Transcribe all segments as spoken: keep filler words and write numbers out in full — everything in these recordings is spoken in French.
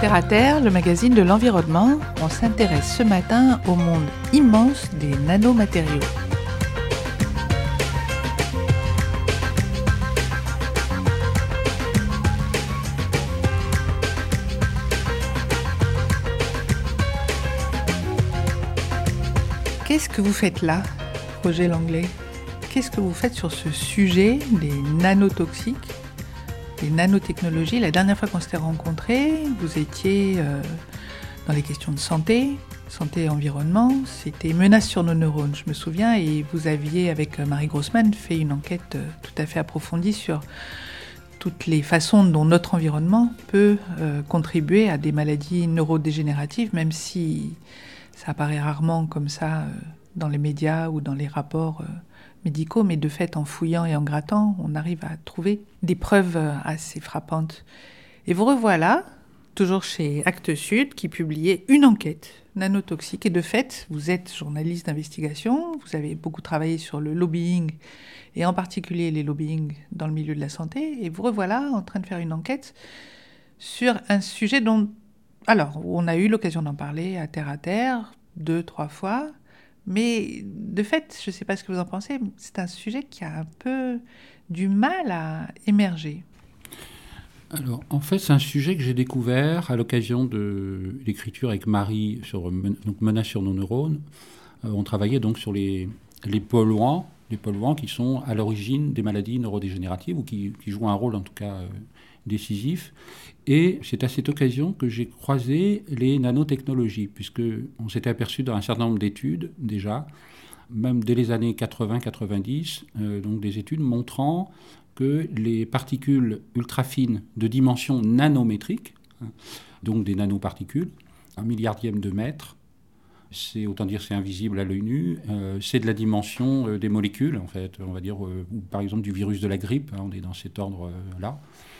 Terre à Terre, le magazine de l'environnement, on s'intéresse ce matin au monde immense des nanomatériaux. Qu'est-ce que vous faites là, Roger Langlais ? Qu'est-ce que vous faites sur ce sujet des nanotoxiques, des nanotechnologies ? La dernière fois qu'on s'était rencontrés, vous étiez euh, dans les questions de santé, santé et environnement. C'était menace sur nos neurones, je me souviens, et vous aviez, avec Marie Grossman, fait une enquête euh, tout à fait approfondie sur toutes les façons dont notre environnement peut euh, contribuer à des maladies neurodégénératives, même si ça apparaît rarement comme ça euh, dans les médias ou dans les rapports euh, médicaux, mais de fait, en fouillant et en grattant, on arrive à trouver des preuves euh, assez frappantes. Et vous revoilà, toujours chez Actes Sud, qui publiait une enquête nanotoxique. Et de fait, vous êtes journaliste d'investigation, vous avez beaucoup travaillé sur le lobbying, et en particulier les lobbying dans le milieu de la santé, et vous revoilà en train de faire une enquête sur un sujet dont Alors, on a eu l'occasion d'en parler à Terre à Terre, deux, trois fois, mais de fait, je ne sais pas ce que vous en pensez, c'est un sujet qui a un peu du mal à émerger. Alors, en fait, c'est un sujet que j'ai découvert à l'occasion de l'écriture avec Marie sur donc, Menace sur nos neurones. Euh, on travaillait donc sur les, les polluants, les polluants qui sont à l'origine des maladies neurodégénératives ou qui, qui jouent un rôle en tout cas euh, décisif. Et c'est à cette occasion que j'ai croisé les nanotechnologies, puisqu'on s'était aperçu dans un certain nombre d'études déjà, même dès les années quatre-vingts quatre-vingt-dix, euh, donc des études montrant que les particules ultra fines de dimension nanométrique, hein, donc des nanoparticules, un milliardième de mètre, c'est autant dire c'est invisible à l'œil nu, euh, c'est de la dimension euh, des molécules en fait, on va dire, euh, ou par exemple du virus de la grippe, hein, on est dans cet ordre-là.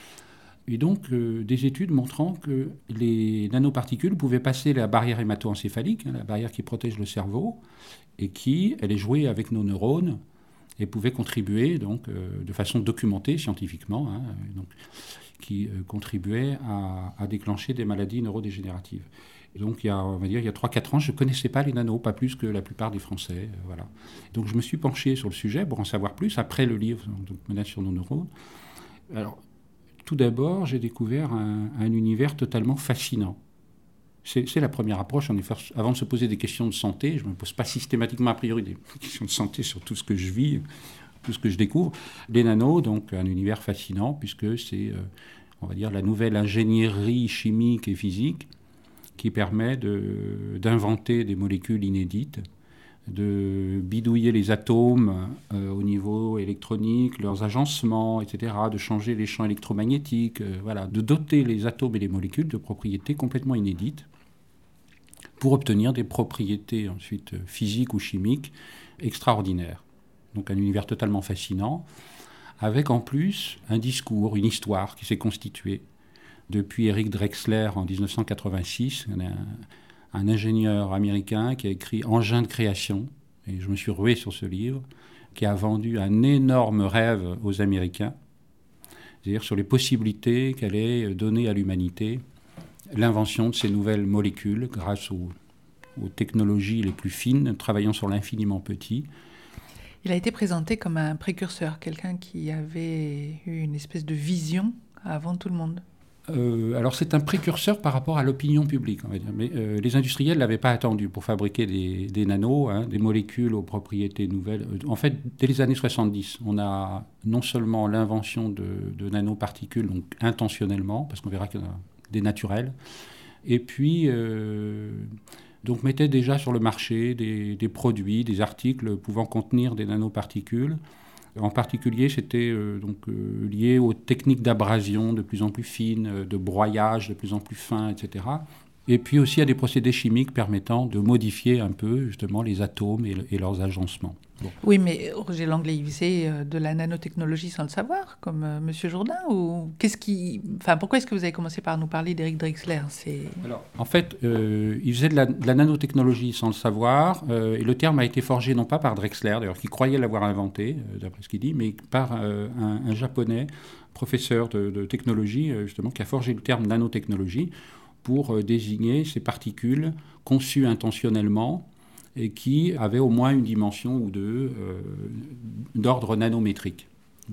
Et donc, euh, des études montrant que les nanoparticules pouvaient passer la barrière hémato-encéphalique, hein, la barrière qui protège le cerveau, et qui, elle est jouée avec nos neurones, et pouvait contribuer, donc, euh, de façon documentée scientifiquement, hein, donc, qui euh, contribuait à, à déclencher des maladies neurodégénératives. Et donc, il y a, on va dire, il y a trois quatre ans, je ne connaissais pas les nanos, pas plus que la plupart des Français. Euh, voilà. Donc, je me suis penché sur le sujet pour en savoir plus, après le livre donc, Menace sur nos neurones. Alors, tout d'abord, j'ai découvert un, un univers totalement fascinant. C'est, c'est la première approche. En effet, avant de se poser des questions de santé, je ne me pose pas systématiquement a priori des questions de santé sur tout ce que je vis, tout ce que je découvre. Les nanos, donc un univers fascinant, puisque c'est, euh, on va dire, la nouvelle ingénierie chimique et physique qui permet de, d'inventer des molécules inédites, de bidouiller les atomes euh, au niveau électronique, leurs agencements, et cetera, de changer les champs électromagnétiques, euh, voilà, de doter les atomes et les molécules de propriétés complètement inédites pour obtenir des propriétés ensuite physiques ou chimiques extraordinaires. Donc un univers totalement fascinant, avec en plus un discours, une histoire qui s'est constituée depuis Eric Drexler en dix-neuf cent quatre-vingt-six, un, un ingénieur américain qui a écrit Engin de création, et je me suis rué sur ce livre, qui a vendu un énorme rêve aux Américains, c'est-à-dire sur les possibilités qu'allait donner à l'humanité l'invention de ces nouvelles molécules grâce aux, aux technologies les plus fines, travaillant sur l'infiniment petit. Il a été présenté comme un précurseur, quelqu'un qui avait eu une espèce de vision avant tout le monde. Euh, alors c'est un précurseur par rapport à l'opinion publique, on va dire. Mais euh, les industriels ne l'avaient pas attendu pour fabriquer des, des nanos, hein, des molécules aux propriétés nouvelles. En fait, dès les années soixante-dix, on a non seulement l'invention de, de nanoparticules, donc intentionnellement, parce qu'on verra qu'il y en a des naturels, et puis euh, donc mettait déjà sur le marché des, des produits, des articles pouvant contenir des nanoparticules. En particulier, c'était euh, donc, euh, lié aux techniques d'abrasion de plus en plus fines, euh, de broyage de plus en plus fin, et cetera. Et puis aussi à des procédés chimiques permettant de modifier un peu justement les atomes et, et leurs agencements. Bon. Oui, mais Roger Langlais, il faisait euh, de la nanotechnologie sans le savoir, comme euh, Monsieur Jourdain, ou qu'est-ce qui, enfin, pourquoi est-ce que vous avez commencé par nous parler d'Eric Drexler ? C'est... Alors, en fait, euh, il faisait de la, de la nanotechnologie sans le savoir, euh, et le terme a été forgé non pas par Drexler, d'ailleurs, qui croyait l'avoir inventé, euh, d'après ce qu'il dit, mais par euh, un, un japonais, professeur de, de technologie, euh, justement, qui a forgé le terme nanotechnologie, pour désigner ces particules conçues intentionnellement et qui avaient au moins une dimension ou deux euh, d'ordre nanométrique.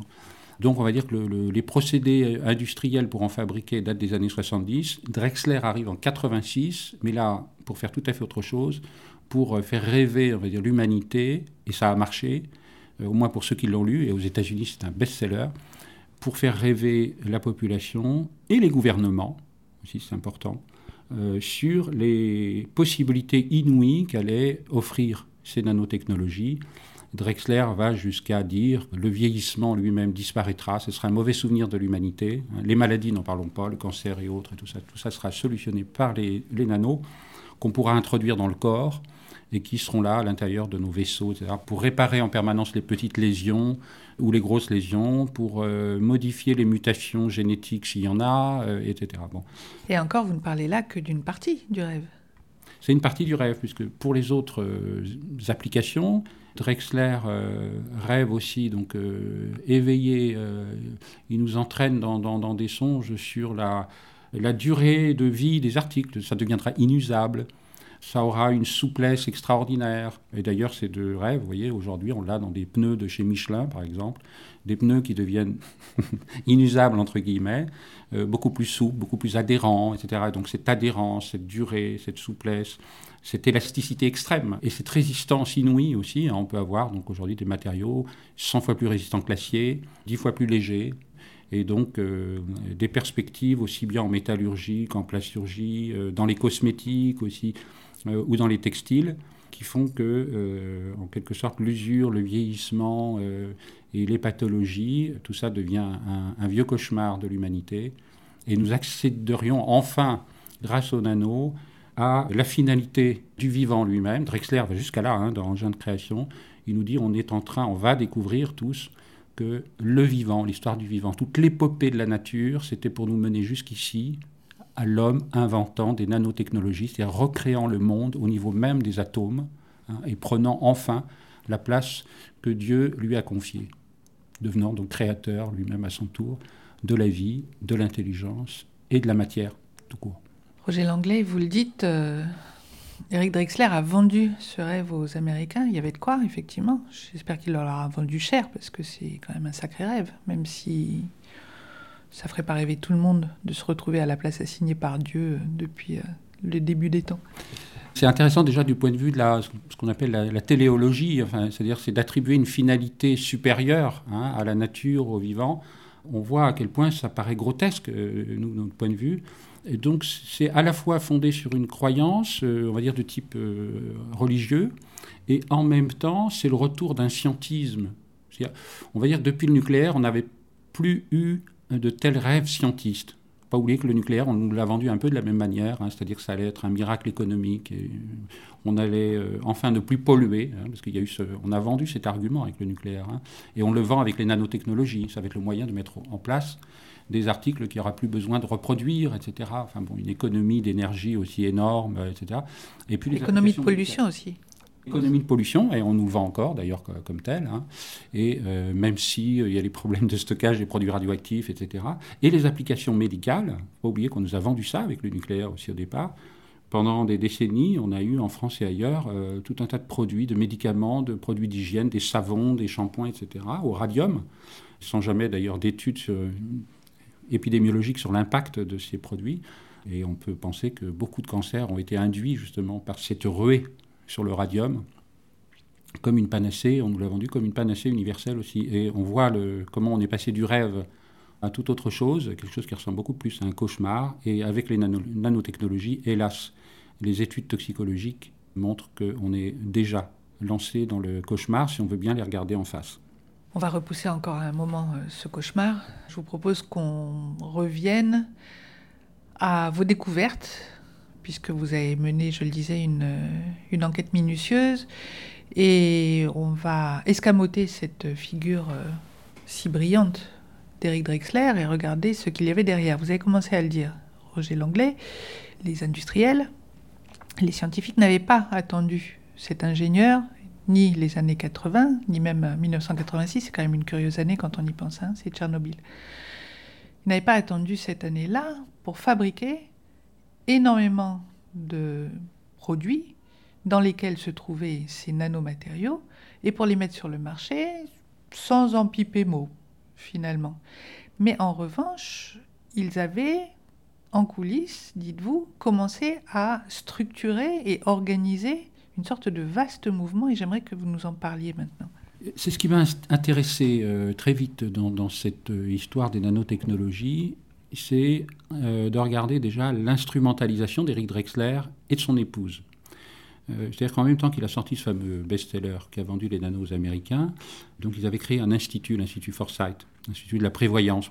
Donc on va dire que le, le, les procédés industriels pour en fabriquer datent des années soixante-dix. Drexler arrive en quatre-vingt-six, mais là, pour faire tout à fait autre chose, pour faire rêver, on va dire, l'humanité, et ça a marché, euh, au moins pour ceux qui l'ont lu, et aux États-Unis c'est un best-seller, pour faire rêver la population et les gouvernements, aussi c'est important, euh, sur les possibilités inouïes qu'allaient offrir ces nanotechnologies. Drexler va jusqu'à dire que le vieillissement lui-même disparaîtra, ce sera un mauvais souvenir de l'humanité. Les maladies, n'en parlons pas, le cancer et autres, et tout ça, tout ça sera solutionné par les, les nanos qu'on pourra introduire dans le corps et qui seront là à l'intérieur de nos vaisseaux, et cetera, pour réparer en permanence les petites lésions ou les grosses lésions, pour euh, modifier les mutations génétiques s'il y en a, euh, et cetera. Bon. Et encore, vous ne parlez là que d'une partie du rêve. C'est une partie du rêve, puisque pour les autres euh, applications, Drexler euh, rêve aussi, donc euh, éveillé, euh, il nous entraîne dans, dans, dans des songes sur la, la durée de vie des articles, ça deviendra inusable, ça aura une souplesse extraordinaire. Et d'ailleurs, ces deux rêves, vous voyez, aujourd'hui, on l'a dans des pneus de chez Michelin, par exemple, des pneus qui deviennent inusables, entre guillemets, euh, beaucoup plus souples, beaucoup plus adhérents, et cetera. Donc cette adhérence, cette durée, cette souplesse, cette élasticité extrême et cette résistance inouïe aussi, hein, on peut avoir donc aujourd'hui des matériaux cent fois plus résistants que l'acier, dix fois plus légers, et donc euh, des perspectives aussi bien en métallurgie qu'en plasturgie, euh, dans les cosmétiques aussi, euh, ou dans les textiles, qui font que, euh, en quelque sorte, l'usure, le vieillissement euh, et les pathologies, tout ça devient un, un vieux cauchemar de l'humanité. Et nous accéderions enfin, grâce aux nanos, à la finalité du vivant lui-même. Drexler va jusqu'à là, hein, dans Engin de création. Il nous dit on est en train, on va découvrir tous que le vivant, l'histoire du vivant, toute l'épopée de la nature, c'était pour nous mener jusqu'ici à l'homme inventant des nanotechnologies, c'est-à-dire recréant le monde au niveau même des atomes, hein, et prenant enfin la place que Dieu lui a confiée, devenant donc créateur lui-même à son tour de la vie, de l'intelligence et de la matière tout court. Roger Langlais, vous le dites, euh, Eric Drexler a vendu ce rêve aux Américains. Il y avait de quoi, effectivement. J'espère qu'il leur a vendu cher, parce que c'est quand même un sacré rêve, même si ça ferait pas rêver tout le monde de se retrouver à la place assignée par Dieu depuis euh, le début des temps. C'est intéressant déjà du point de vue de la, ce qu'on appelle la, la téléologie, enfin, c'est-à-dire c'est d'attribuer une finalité supérieure, hein, à la nature, au vivant. On voit à quel point ça paraît grotesque, euh, nous, de notre point de vue. Et donc c'est à la fois fondé sur une croyance, euh, on va dire de type euh, religieux, et en même temps c'est le retour d'un scientisme. C'est-à-dire, on va dire que depuis le nucléaire, on n'avait plus eu de tels rêves scientistes. Pas oublier que le nucléaire, on nous l'a vendu un peu de la même manière, hein, c'est-à-dire que ça allait être un miracle économique, et on allait euh, enfin ne plus polluer, hein, parce qu'il y a eu ce, on a vendu cet argument avec le nucléaire, hein, et on le vend avec les nanotechnologies, ça va être le moyen de mettre en place des articles qu'il n'y aura plus besoin de reproduire, et cetera. Enfin bon, une économie d'énergie aussi énorme, et cetera. Et puis l'économie de pollution aussi. Économie de pollution, et on nous le vend encore d'ailleurs comme tel, hein. Et euh, même s'il euh, y a les problèmes de stockage des produits radioactifs, et cetera. Et les applications médicales, il ne faut pas oublier qu'on nous a vendu ça avec le nucléaire aussi au départ. Pendant des décennies, on a eu en France et ailleurs euh, tout un tas de produits, de médicaments, de produits d'hygiène, des savons, des shampoings, et cetera, au radium, sans jamais d'ailleurs d'études sur, euh, épidémiologiques sur l'impact de ces produits. Et on peut penser que beaucoup de cancers ont été induits justement par cette ruée sur le radium, comme une panacée, on nous l'a vendu comme une panacée universelle aussi. Et on voit le, comment on est passé du rêve à toute autre chose, quelque chose qui ressemble beaucoup plus à un cauchemar. Et avec les nano, nanotechnologies, hélas, les études toxicologiques montrent qu'on est déjà lancé dans le cauchemar si on veut bien les regarder en face. On va repousser encore un moment euh, ce cauchemar. Je vous propose qu'on revienne à vos découvertes, puisque vous avez mené, je le disais, une, une enquête minutieuse. Et on va escamoter cette figure euh, si brillante d'Eric Drexler et regarder ce qu'il y avait derrière. Vous avez commencé à le dire, Roger Langlais, les industriels, les scientifiques n'avaient pas attendu cet ingénieur, ni les années quatre-vingts, ni même dix-neuf cent quatre-vingt-six, c'est quand même une curieuse année quand on y pense, hein, c'est Tchernobyl. Ils n'avaient pas attendu cette année-là pour fabriquer énormément de produits dans lesquels se trouvaient ces nanomatériaux et pour les mettre sur le marché sans en piper mot, finalement. Mais en revanche, ils avaient, en coulisses, dites-vous, commencé à structurer et organiser une sorte de vaste mouvement, et j'aimerais que vous nous en parliez maintenant. C'est ce qui m'a intéressé euh, très vite dans, dans cette euh, histoire des nanotechnologies, c'est euh, de regarder déjà l'instrumentalisation d'Éric Drexler et de son épouse. Euh, c'est-à-dire qu'en même temps qu'il a sorti ce fameux best-seller qui a vendu les nanos aux Américains, donc ils avaient créé un institut, l'Institut Foresight, l'Institut de la prévoyance,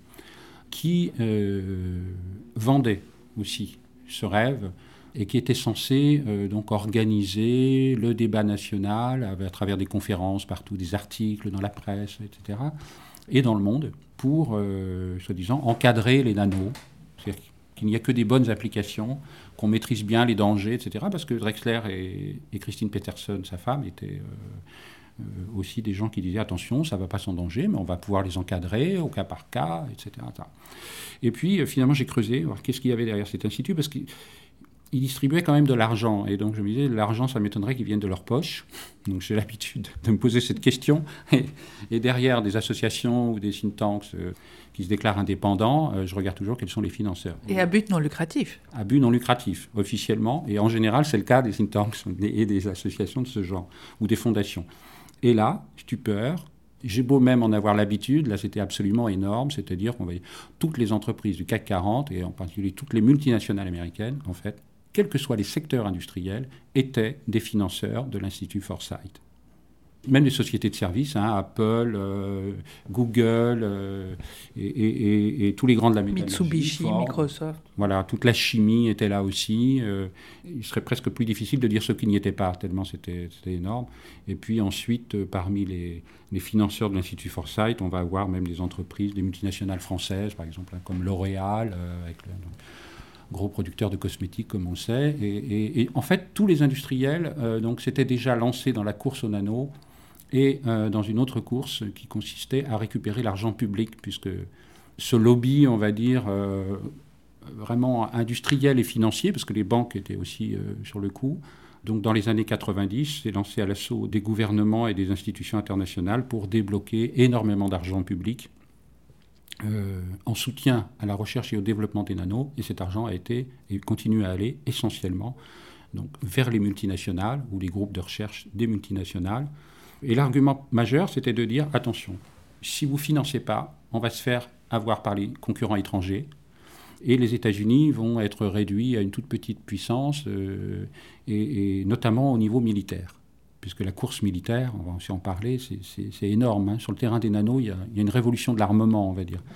qui euh, vendait aussi ce rêve et qui était censé euh, donc organiser le débat national à travers des conférences partout, des articles dans la presse, et cetera, et dans le monde, pour, euh, soi-disant, encadrer les nanos. C'est-à-dire qu'il n'y a que des bonnes applications, qu'on maîtrise bien les dangers, et cetera, parce que Drexler et, et Christine Peterson, sa femme, étaient euh, euh, aussi des gens qui disaient « Attention, ça ne va pas sans danger, mais on va pouvoir les encadrer au cas par cas, et cetera » Et puis, euh, finalement, j'ai creusé, voir qu'est-ce qu'il y avait derrière cet institut, parce que ils distribuaient quand même de l'argent. Et donc, je me disais, l'argent, ça m'étonnerait qu'il vienne de leur poche. Donc, j'ai l'habitude de me poser cette question. Et, et derrière des associations ou des think tanks euh, qui se déclarent indépendants, euh, je regarde toujours quels sont les financeurs. Et à but non lucratif. À but non lucratif, officiellement. Et en général, c'est le cas des think tanks et des associations de ce genre, ou des fondations. Et là, stupeur, j'ai beau même en avoir l'habitude, là c'était absolument énorme, c'est-à-dire qu'on voyait toutes les entreprises du C A C quarante, et en particulier toutes les multinationales américaines, en fait, quels que soient les secteurs industriels, étaient des financeurs de l'Institut Foresight. Même les sociétés de services, hein, Apple, euh, Google euh, et, et, et, et tous les grands de la métallurgie. Mitsubishi, Ford, Microsoft. Voilà, toute la chimie était là aussi. Euh, il serait presque plus difficile de dire ceux qui n'y étaient pas, tellement c'était, c'était énorme. Et puis ensuite, euh, parmi les, les financeurs de l'Institut Foresight, on va avoir même des entreprises, des multinationales françaises, par exemple, hein, comme L'Oréal, euh, avec le... Donc, gros producteurs de cosmétiques, comme on le sait. Et, et, et en fait, tous les industriels euh, donc, s'étaient déjà lancés dans la course au nano et euh, dans une autre course qui consistait à récupérer l'argent public, puisque ce lobby, on va dire, euh, vraiment industriel et financier, parce que les banques étaient aussi euh, sur le coup, donc dans les années quatre-vingt-dix, s'est lancé à l'assaut des gouvernements et des institutions internationales pour débloquer énormément d'argent public Euh, en soutien à la recherche et au développement des nanos, et cet argent a été et continue à aller essentiellement donc, vers les multinationales ou les groupes de recherche des multinationales. Et l'argument majeur, c'était de dire, attention, si vous ne financez pas, on va se faire avoir par les concurrents étrangers, et les États-Unis vont être réduits à une toute petite puissance, euh, et, et notamment au niveau militaire. Puisque la course militaire, on va aussi en parler, c'est, c'est, c'est énorme. Hein. Sur le terrain des nanos, il y, a, il y a une révolution de l'armement, on va dire.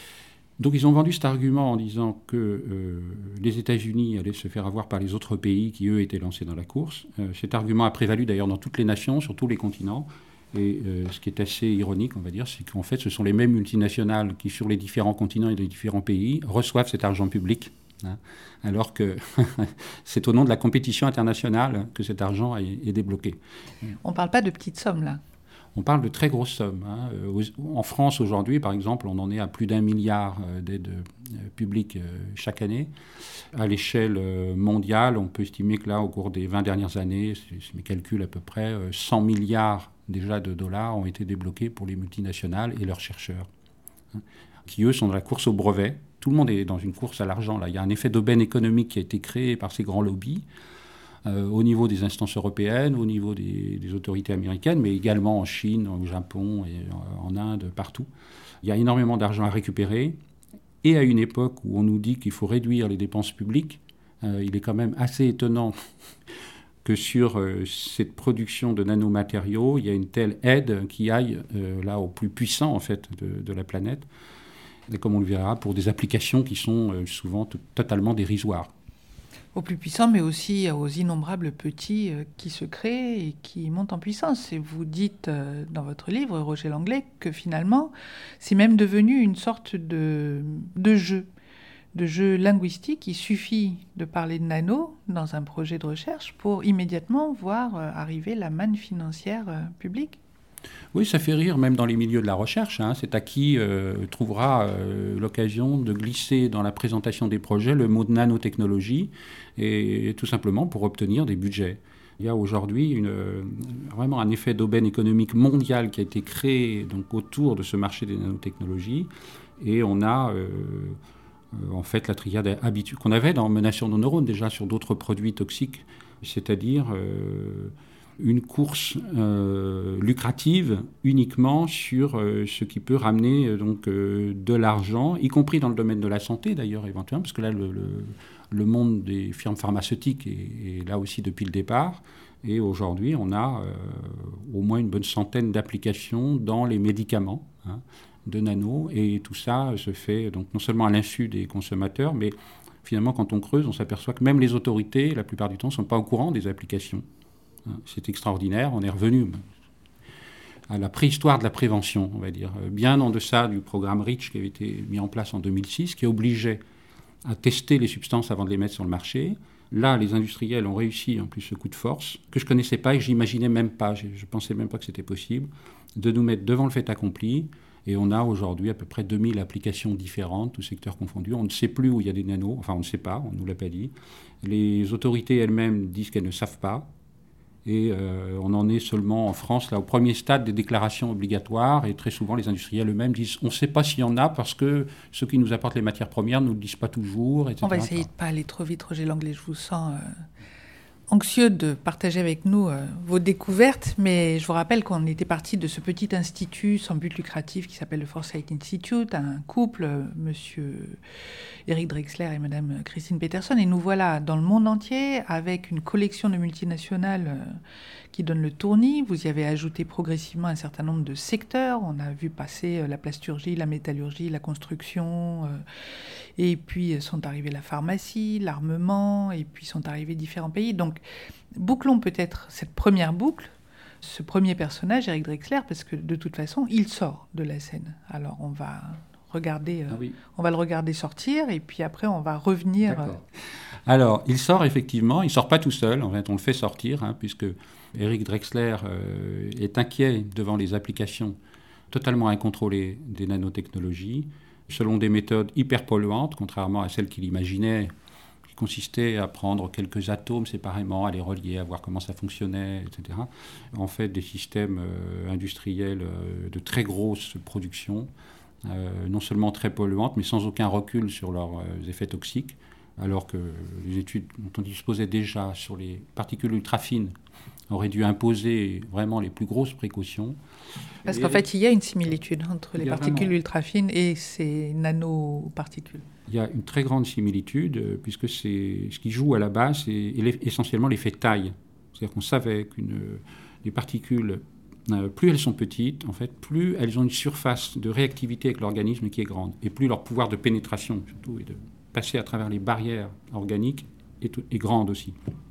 Donc ils ont vendu cet argument en disant que euh, les États-Unis allaient se faire avoir par les autres pays qui, eux, étaient lancés dans la course. Euh, cet argument a prévalu d'ailleurs dans toutes les nations, sur tous les continents. Et euh, ce qui est assez ironique, on va dire, c'est qu'en fait, ce sont les mêmes multinationales qui, sur les différents continents et les différents pays, reçoivent cet argent public. Hein, alors que c'est au nom de la compétition internationale que cet argent est, est débloqué. On ne parle pas de petites sommes, là. On parle de très grosses sommes. Hein. En France, aujourd'hui, par exemple, on en est à plus d'un milliard d'aides publiques chaque année. À l'échelle mondiale, on peut estimer que là, au cours des vingt dernières années, c'est mes calculs à peu près, cent milliards déjà de dollars ont été débloqués pour les multinationales et leurs chercheurs, hein, qui, eux, sont dans la course au brevet. Tout le monde est dans une course à l'argent. Là. Il y a un effet d'aubaine économique qui a été créé par ces grands lobbies, euh, au niveau des instances européennes, au niveau des, des autorités américaines, mais également en Chine, au Japon, et en Inde, partout. Il y a énormément d'argent à récupérer. Et à une époque où on nous dit qu'il faut réduire les dépenses publiques, euh, il est quand même assez étonnant que sur euh, cette production de nanomatériaux, il y a une telle aide qui aille euh, là aux plus puissants en fait, de, de la planète. Et comme on le verra, pour des applications qui sont euh, souvent t- totalement dérisoires. Aux plus puissants, mais aussi aux innombrables petits euh, qui se créent et qui montent en puissance. Et vous dites euh, dans votre livre, Roger Langlais, que finalement, c'est même devenu une sorte de, de jeu, de jeu linguistique. Il suffit de parler de nano dans un projet de recherche pour immédiatement voir euh, arriver la manne financière euh, publique. Oui, ça fait rire même dans les milieux de la recherche. Hein. C'est à qui euh, trouvera euh, l'occasion de glisser dans la présentation des projets le mot de nanotechnologie, et, et tout simplement pour obtenir des budgets. Il y a aujourd'hui une, vraiment un effet d'aubaine économique mondial qui a été créé donc, autour de ce marché des nanotechnologies, et on a euh, euh, en fait la triade habituelle qu'on avait dans Menace sur nos neurones déjà sur d'autres produits toxiques, c'est-à-dire euh, une course euh, lucrative uniquement sur euh, ce qui peut ramener euh, donc, euh, de l'argent, y compris dans le domaine de la santé d'ailleurs éventuellement, parce que là le, le, le monde des firmes pharmaceutiques est, est là aussi depuis le départ. Et aujourd'hui, on a euh, au moins une bonne centaine d'applications dans les médicaments hein, de nano. Et tout ça se fait donc, non seulement à l'insu des consommateurs, mais finalement, quand on creuse, on s'aperçoit que même les autorités, la plupart du temps, ne sont pas au courant des applications. C'est extraordinaire. On est revenu à la préhistoire de la prévention, on va dire, bien en deçà du programme REACH qui avait été mis en place en deux mille six, qui obligeait à tester les substances avant de les mettre sur le marché. Là, les industriels ont réussi, en plus, ce coup de force, que je ne connaissais pas et que je n'imaginais même pas, je ne pensais même pas que c'était possible, de nous mettre devant le fait accompli. Et on a aujourd'hui à peu près deux mille applications différentes, tous secteurs confondus. On ne sait plus où il y a des nanos, enfin on ne sait pas, on ne nous l'a pas dit. Les autorités elles-mêmes disent qu'elles ne savent pas. Et euh, on en est seulement en France, là, au premier stade des déclarations obligatoires. Et très souvent, les industriels eux-mêmes disent on ne sait pas s'il y en a parce que ceux qui nous apportent les matières premières ne nous le disent pas toujours, et cetera. On va essayer de ne pas aller trop vite, Roger Langlais. Je vous sens euh, anxieux de partager avec nous euh, vos découvertes. Mais je vous rappelle qu'on était parti de ce petit institut sans but lucratif qui s'appelle le Foresight Institute, un couple, euh, monsieur Eric Drexler et madame Christine Peterson. Et nous voilà dans le monde entier avec une collection de multinationales euh, qui donne le tournis. Vous y avez ajouté progressivement un certain nombre de secteurs. On a vu passer euh, la plasturgie, la métallurgie, la construction. Euh, et puis euh, sont arrivés la pharmacie, l'armement. Et puis sont arrivés différents pays. Donc bouclons peut-être cette première boucle. Ce premier personnage, Eric Drexler, parce que de toute façon, il sort de la scène. Alors on va... Regarder, euh, ah oui. On va le regarder sortir et puis après on va revenir. D'accord. Alors il sort effectivement, il ne sort pas tout seul, en fait on le fait sortir hein, puisque Eric Drexler euh, est inquiet devant les applications totalement incontrôlées des nanotechnologies, selon des méthodes hyper polluantes, contrairement à celles qu'il imaginait, qui consistaient à prendre quelques atomes séparément, à les relier, à voir comment ça fonctionnait, et cetera. En fait des systèmes euh, industriels euh, de très grosse production. Euh, non seulement très polluantes, mais sans aucun recul sur leurs euh, effets toxiques, alors que les études dont on disposait déjà sur les particules ultra-fines auraient dû imposer vraiment les plus grosses précautions. Parce et qu'en fait, il y a une similitude entre les particules vraiment... ultra-fines et ces nanoparticules. Il y a une très grande similitude, puisque c'est, ce qui joue à la base, c'est essentiellement l'effet taille. C'est-à-dire qu'on savait qu'une, les particules... Euh, plus elles sont petites, en fait, plus elles ont une surface de réactivité avec l'organisme qui est grande, et plus leur pouvoir de pénétration, surtout, et de passer à travers les barrières organiques, est, est grande aussi.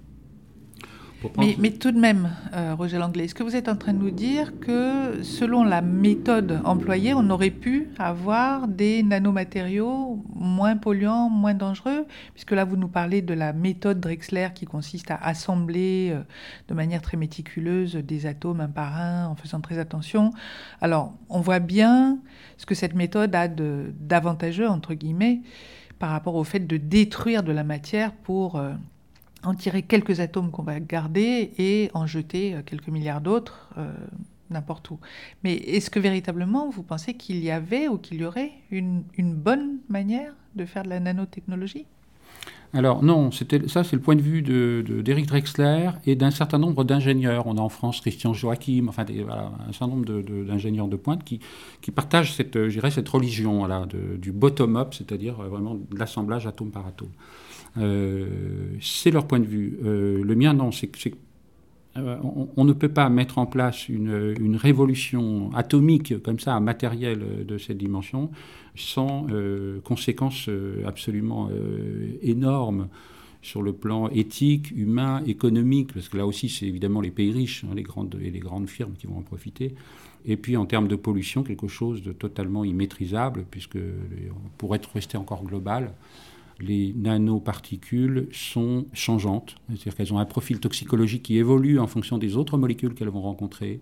Mais, mais tout de même, euh, Roger Langlais, est-ce que vous êtes en train de nous dire que, selon la méthode employée, on aurait pu avoir des nanomatériaux moins polluants, moins dangereux? Puisque là, vous nous parlez de la méthode Drexler qui consiste à assembler euh, de manière très méticuleuse des atomes un par un en faisant très attention. Alors, on voit bien ce que cette méthode a de, d'avantageux, entre guillemets, par rapport au fait de détruire de la matière pour... Euh, en tirer quelques atomes qu'on va garder et en jeter quelques milliards d'autres euh, n'importe où. Mais est-ce que véritablement vous pensez qu'il y avait ou qu'il y aurait une, une bonne manière de faire de la nanotechnologie ? Alors non, c'était, ça c'est le point de vue de, de, d'Eric Drexler et d'un certain nombre d'ingénieurs. On a en France Christian Joachim, enfin des, voilà, un certain nombre de, de, d'ingénieurs de pointe qui, qui partagent cette, je dirais, cette religion voilà, de, du bottom-up, c'est-à-dire vraiment de l'assemblage atome par atome. Euh, c'est leur point de vue. Euh, le mien, non. C'est, c'est, euh, on, on ne peut pas mettre en place une, une révolution atomique comme ça, un matériel de cette dimension, sans euh, conséquences absolument euh, énormes sur le plan éthique, humain, économique, parce que là aussi, c'est évidemment les pays riches, hein, les grandes, et les grandes firmes qui vont en profiter. Et puis, en termes de pollution, quelque chose de totalement immaîtrisable, puisque pour être resté encore global, les nanoparticules sont changeantes, c'est-à-dire qu'elles ont un profil toxicologique qui évolue en fonction des autres molécules qu'elles vont rencontrer.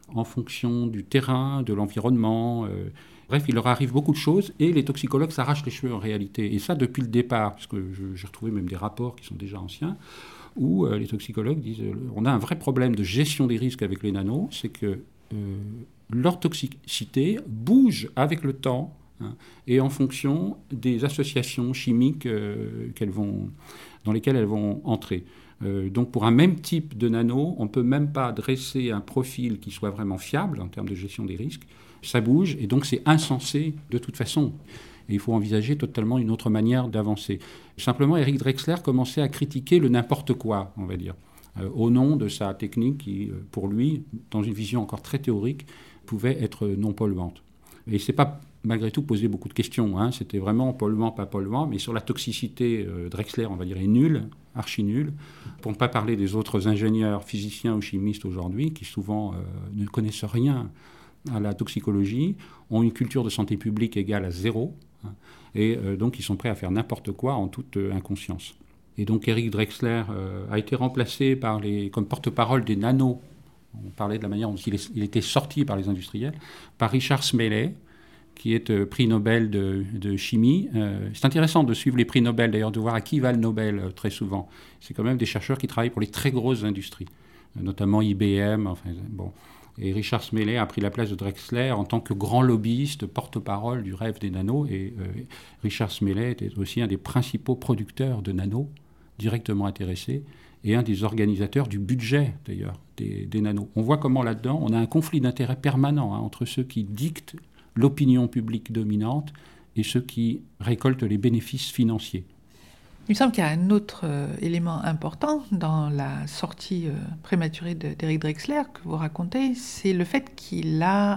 en fonction du terrain, de l'environnement. Euh, bref, il leur arrive beaucoup de choses et les toxicologues s'arrachent les cheveux en réalité. Et ça depuis le départ, parce que je, j'ai retrouvé même des rapports qui sont déjà anciens, où euh, les toxicologues disent euh, on a un vrai problème de gestion des risques avec les nanos, c'est que euh, leur toxicité bouge avec le temps, hein, et en fonction des associations chimiques euh, qu'elles vont, dans lesquelles elles vont entrer. Euh, donc pour un même type de nano, on ne peut même pas dresser un profil qui soit vraiment fiable en termes de gestion des risques. Ça bouge et donc c'est insensé de toute façon. Et il faut envisager totalement une autre manière d'avancer. Simplement, Eric Drexler commençait à critiquer le n'importe quoi, on va dire, euh, au nom de sa technique qui, euh, pour lui, dans une vision encore très théorique, pouvait être non polluante. Et c'est pas malgré tout posé beaucoup de questions, hein. C'était vraiment polluant, pas polluant, mais sur la toxicité, euh, Drexler, on va dire, est nul, archi nul, pour ne pas parler des autres ingénieurs, physiciens ou chimistes aujourd'hui, qui souvent euh, ne connaissent rien à la toxicologie, ont une culture de santé publique égale à zéro, hein, et euh, donc ils sont prêts à faire n'importe quoi en toute euh, inconscience. Et donc Eric Drexler euh, a été remplacé par les, comme porte-parole des nanos, on parlait de la manière dont il, est, il était sorti par les industriels, par Richard Smalley, qui est euh, prix Nobel de, de chimie. Euh, c'est intéressant de suivre les prix Nobel, d'ailleurs, de voir à qui va le Nobel euh, très souvent. C'est quand même des chercheurs qui travaillent pour les très grosses industries, euh, notamment I B M. Enfin, bon. Et Richard Smalley a pris la place de Drexler en tant que grand lobbyiste, porte-parole du rêve des nanos. Et euh, Richard Smalley était aussi un des principaux producteurs de nanos, directement intéressés, et un des organisateurs du budget, d'ailleurs, des, des nanos. On voit comment là-dedans, on a un conflit d'intérêts permanent, hein, entre ceux qui dictent l'opinion publique dominante et ceux qui récoltent les bénéfices financiers. Il me semble qu'il y a un autre euh, élément important dans la sortie euh, prématurée de, d'Eric Drexler que vous racontez, c'est le fait qu'il a,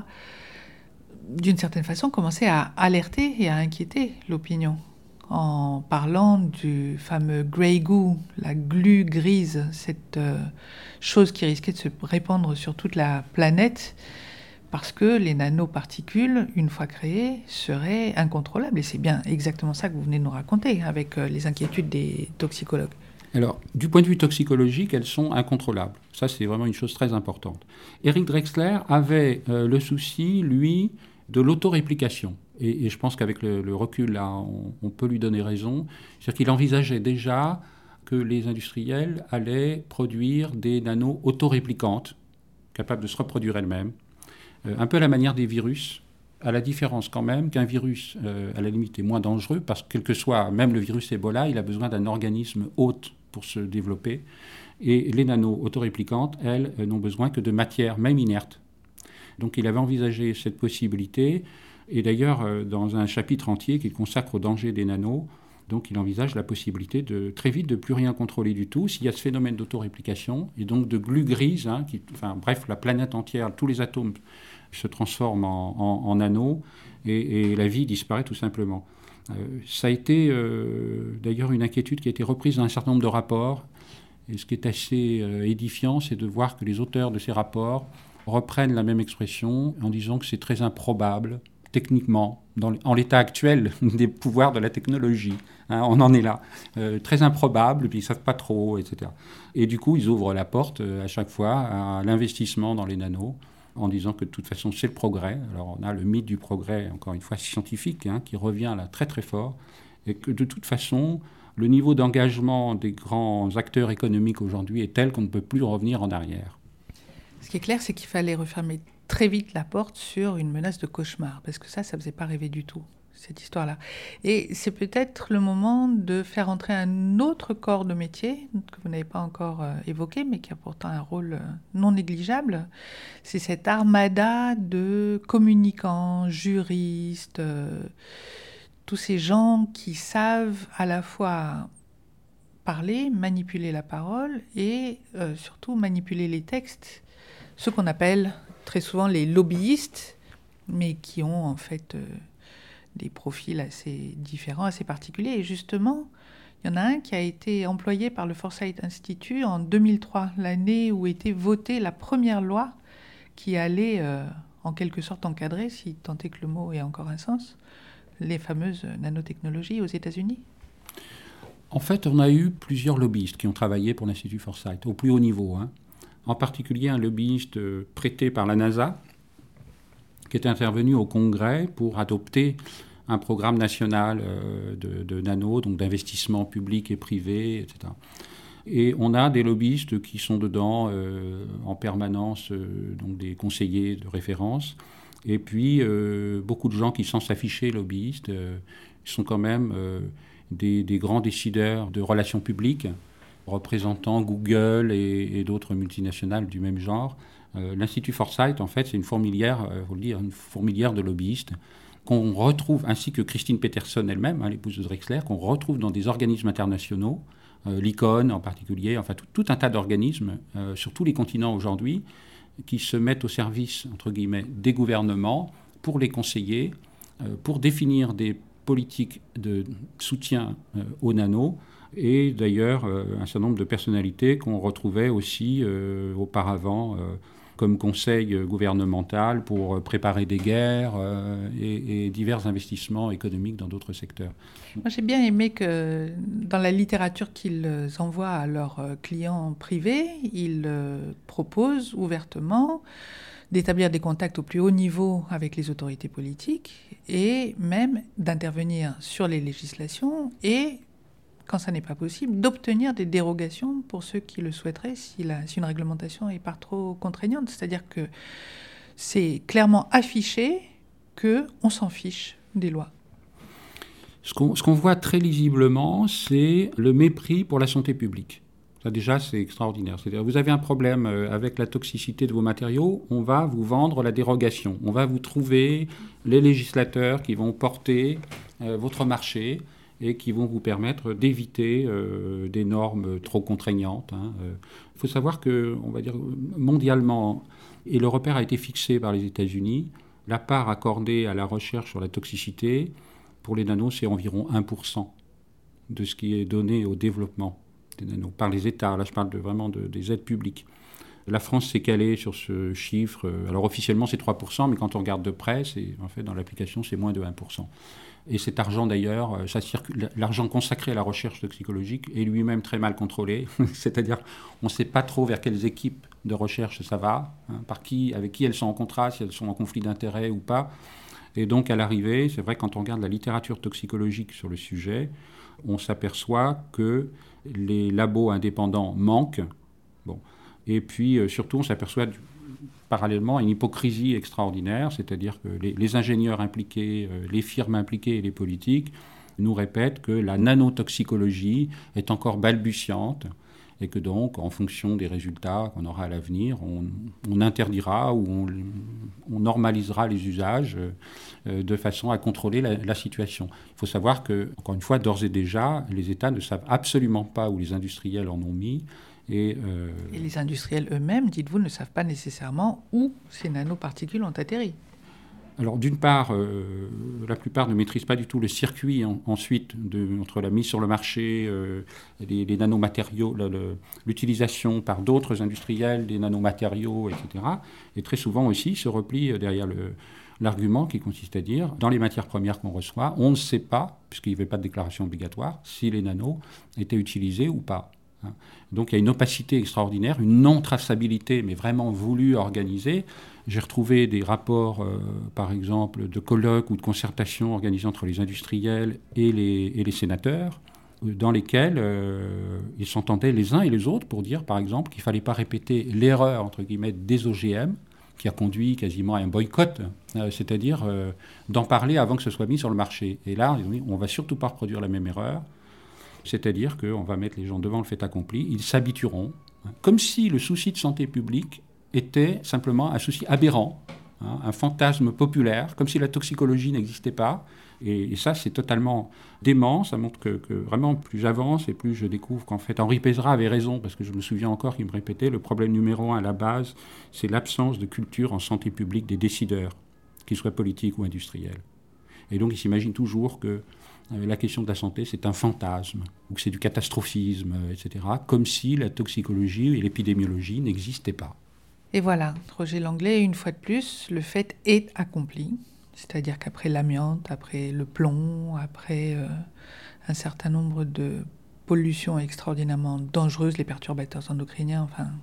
d'une certaine façon, commencé à alerter et à inquiéter l'opinion en parlant du fameux grey goo, la glu grise, cette euh, chose qui risquait de se répandre sur toute la planète, parce que les nanoparticules, une fois créées, seraient incontrôlables. Et c'est bien exactement ça que vous venez de nous raconter, avec les inquiétudes des toxicologues. Alors, du point de vue toxicologique, elles sont incontrôlables. Ça, c'est vraiment une chose très importante. Eric Drexler avait euh, le souci, lui, de l'autoréplication. Et, et je pense qu'avec le, le recul, là, on, on peut lui donner raison. C'est-à-dire qu'il envisageait déjà que les industriels allaient produire des nanos autoréplicantes, capables de se reproduire elles-mêmes, un peu à la manière des virus, à la différence quand même qu'un virus, euh, à la limite, est moins dangereux, parce que quel que soit, même le virus Ebola, il a besoin d'un organisme hôte pour se développer. Et les nanos autoréplicantes, elles, n'ont besoin que de matière, même inerte. Donc il avait envisagé cette possibilité, et d'ailleurs, euh, dans un chapitre entier qu'il consacre au danger des nanos, donc il envisage la possibilité de très vite de plus rien contrôler du tout s'il y a ce phénomène d'autoréplication, et donc de glu grise, hein, qui, enfin bref, la planète entière, tous les atomes se transforment en, en, en anneaux, et, et la vie disparaît tout simplement. Euh, ça a été euh, d'ailleurs une inquiétude qui a été reprise dans un certain nombre de rapports, et ce qui est assez euh, édifiant, c'est de voir que les auteurs de ces rapports reprennent la même expression en disant que c'est très improbable, techniquement, dans, en l'état actuel des pouvoirs de la technologie. Hein, on en est là. Euh, très improbable, puis ils ne savent pas trop, et cetera. Et du coup, ils ouvrent la porte euh, à chaque fois à l'investissement dans les nanos, en disant que de toute façon, c'est le progrès. Alors, on a le mythe du progrès, encore une fois, scientifique, hein, qui revient là très très fort, et que de toute façon, le niveau d'engagement des grands acteurs économiques aujourd'hui est tel qu'on ne peut plus revenir en arrière. Ce qui est clair, c'est qu'il fallait refermer très vite la porte sur une menace de cauchemar, parce que ça, ça ne faisait pas rêver du tout, cette histoire-là. Et c'est peut-être le moment de faire entrer un autre corps de métier que vous n'avez pas encore euh, évoqué, mais qui a pourtant un rôle euh, non négligeable. C'est cette armada de communicants, juristes, euh, tous ces gens qui savent à la fois parler, manipuler la parole et euh, surtout manipuler les textes, ce qu'on appelle très souvent les lobbyistes, mais qui ont en fait euh, des profils assez différents, assez particuliers. Et justement, il y en a un qui a été employé par le Foresight Institute en deux mille trois, l'année où était votée la première loi qui allait euh, en quelque sorte encadrer, si tant est que le mot ait encore un sens, les fameuses nanotechnologies aux États-Unis. En fait, on a eu plusieurs lobbyistes qui ont travaillé pour l'Institut Foresight, au plus haut niveau, hein. en particulier un lobbyiste prêté par la NASA, qui est intervenu au Congrès pour adopter un programme national de, de nano, donc d'investissement public et privé, et cetera. Et on a des lobbyistes qui sont dedans euh, en permanence, euh, donc des conseillers de référence. Et puis, euh, beaucoup de gens qui, sans s'afficher lobbyistes, euh, sont quand même euh, des, des grands décideurs de relations publiques, représentant Google et, et d'autres multinationales du même genre. Euh, L'Institut Foresight, en fait, c'est une fourmilière, euh, faut le dire, une fourmilière de lobbyistes qu'on retrouve, ainsi que Christine Peterson elle-même, hein, l'épouse de Drexler, qu'on retrouve dans des organismes internationaux, euh, l'I C O N en particulier, enfin tout, tout un tas d'organismes euh, sur tous les continents aujourd'hui, qui se mettent au service, entre guillemets, des gouvernements pour les conseiller, euh, pour définir des politiques de soutien euh, aux nano, et d'ailleurs euh, un certain nombre de personnalités qu'on retrouvait aussi euh, auparavant euh, comme conseil gouvernemental pour préparer des guerres euh, et, et divers investissements économiques dans d'autres secteurs. Moi, j'ai bien aimé que dans la littérature qu'ils envoient à leurs clients privés, ils euh, proposent ouvertement d'établir des contacts au plus haut niveau avec les autorités politiques et même d'intervenir sur les législations et, quand ça n'est pas possible, d'obtenir des dérogations pour ceux qui le souhaiteraient si, la, si une réglementation n'est pas trop contraignante. C'est-à-dire que c'est clairement affiché qu'on s'en fiche des lois. Ce qu'on, ce qu'on voit très lisiblement, c'est le mépris pour la santé publique. Ça, déjà, c'est extraordinaire. C'est-à-dire, vous avez un problème avec la toxicité de vos matériaux, on va vous vendre la dérogation. On va vous trouver les législateurs qui vont porter euh, votre marché et qui vont vous permettre d'éviter euh, des normes trop contraignantes. Il hein. euh, faut savoir que, on va dire, mondialement, et le repère a été fixé par les États-Unis, la part accordée à la recherche sur la toxicité, pour les nanos, c'est environ un pour cent de ce qui est donné au développement des nanos, par les États. Là, je parle de, vraiment de, des aides publiques. La France s'est calée sur ce chiffre. Alors, officiellement, c'est trois pour cent, mais quand on regarde de près, c'est, en fait, dans l'application, c'est moins de un pour cent. Et cet argent, d'ailleurs, ça circule, l'argent consacré à la recherche toxicologique est lui-même très mal contrôlé. C'est-à-dire, on ne sait pas trop vers quelles équipes de recherche ça va, hein, par qui, avec qui elles sont en contrat, si elles sont en conflit d'intérêts ou pas. Et donc, à l'arrivée, c'est vrai, quand on regarde la littérature toxicologique sur le sujet, on s'aperçoit que les labos indépendants manquent. Bon. Et puis, euh, surtout, on s'aperçoit du, parallèlement à une hypocrisie extraordinaire, c'est-à-dire que les, les ingénieurs impliqués, euh, les firmes impliquées et les politiques nous répètent que la nanotoxicologie est encore balbutiante et que donc, en fonction des résultats qu'on aura à l'avenir, on, on interdira ou on, on normalisera les usages euh, de façon à contrôler la, la situation. Il faut savoir que, encore une fois, d'ores et déjà, les États ne savent absolument pas où les industriels en ont mis. Et, euh... et les industriels eux-mêmes, dites-vous, ne savent pas nécessairement où ces nanoparticules ont atterri. Alors, d'une part, euh, la plupart ne maîtrisent pas du tout le circuit en, ensuite de, entre la mise sur le marché, euh, les, les nanomatériaux, le, le, l'utilisation par d'autres industriels des nanomatériaux, et cetera. Et très souvent aussi se replient derrière le, l'argument qui consiste à dire, dans les matières premières qu'on reçoit, on ne sait pas, puisqu'il n'y avait pas de déclaration obligatoire, si les nanos étaient utilisés ou pas. Donc il y a une opacité extraordinaire, une non-traçabilité, mais vraiment voulue, organisée. J'ai retrouvé des rapports, euh, par exemple, de colloques ou de concertations organisées entre les industriels et les, et les sénateurs, dans lesquels euh, ils s'entendaient les uns et les autres pour dire, par exemple, qu'il ne fallait pas répéter l'erreur, entre guillemets, des O G M, qui a conduit quasiment à un boycott, euh, c'est-à-dire euh, d'en parler avant que ce soit mis sur le marché. Et là, ils ont dit, on ne va surtout pas reproduire la même erreur. C'est-à-dire qu'on va mettre les gens devant le fait accompli, ils s'habitueront, hein, comme si le souci de santé publique était simplement un souci aberrant, hein, un fantasme populaire, comme si la toxicologie n'existait pas. Et, et ça, c'est totalement dément. Ça montre que, que vraiment, plus j'avance et plus je découvre qu'en fait, Henri Pézra avait raison, parce que je me souviens encore qu'il me répétait, le problème numéro un à la base, c'est l'absence de culture en santé publique des décideurs, qu'ils soient politiques ou industriels. Et donc, il s'imagine toujours que la question de la santé, c'est un fantasme, ou que c'est du catastrophisme, et cetera, comme si la toxicologie et l'épidémiologie n'existaient pas. Et voilà, Roger Langlais, une fois de plus, le fait est accompli. C'est-à-dire qu'après l'amiante, après le plomb, après euh, un certain nombre de pollutions extraordinairement dangereuses, les perturbateurs endocriniens, enfin,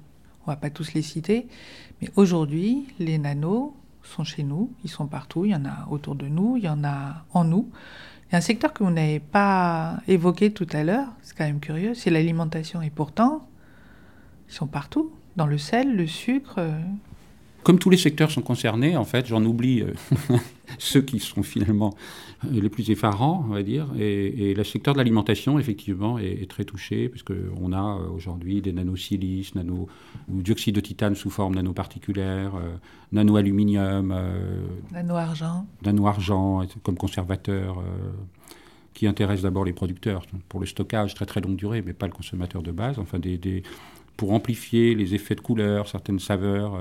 on ne va pas tous les citer, mais aujourd'hui, les nanos sont chez nous, ils sont partout, il y en a autour de nous, il y en a en nous. Il y a un secteur que vous n'avez pas évoqué tout à l'heure, c'est quand même curieux, c'est l'alimentation. Et pourtant, ils sont partout, dans le sel, le sucre. Euh... Comme tous les secteurs sont concernés, en fait, j'en oublie euh, ceux qui sont finalement les plus effarants, on va dire. Et, et le secteur de l'alimentation, effectivement, est, est très touché, puisqu'on a euh, aujourd'hui des nanosilices, nano, ou dioxyde de titane sous forme nanoparticulaire, euh, nano-aluminium, euh, nano-argent, nano-argent comme conservateur, euh, qui intéresse d'abord les producteurs pour le stockage très très longue durée, mais pas le consommateur de base. Enfin, des, des, pour amplifier les effets de couleur, certaines saveurs. Euh,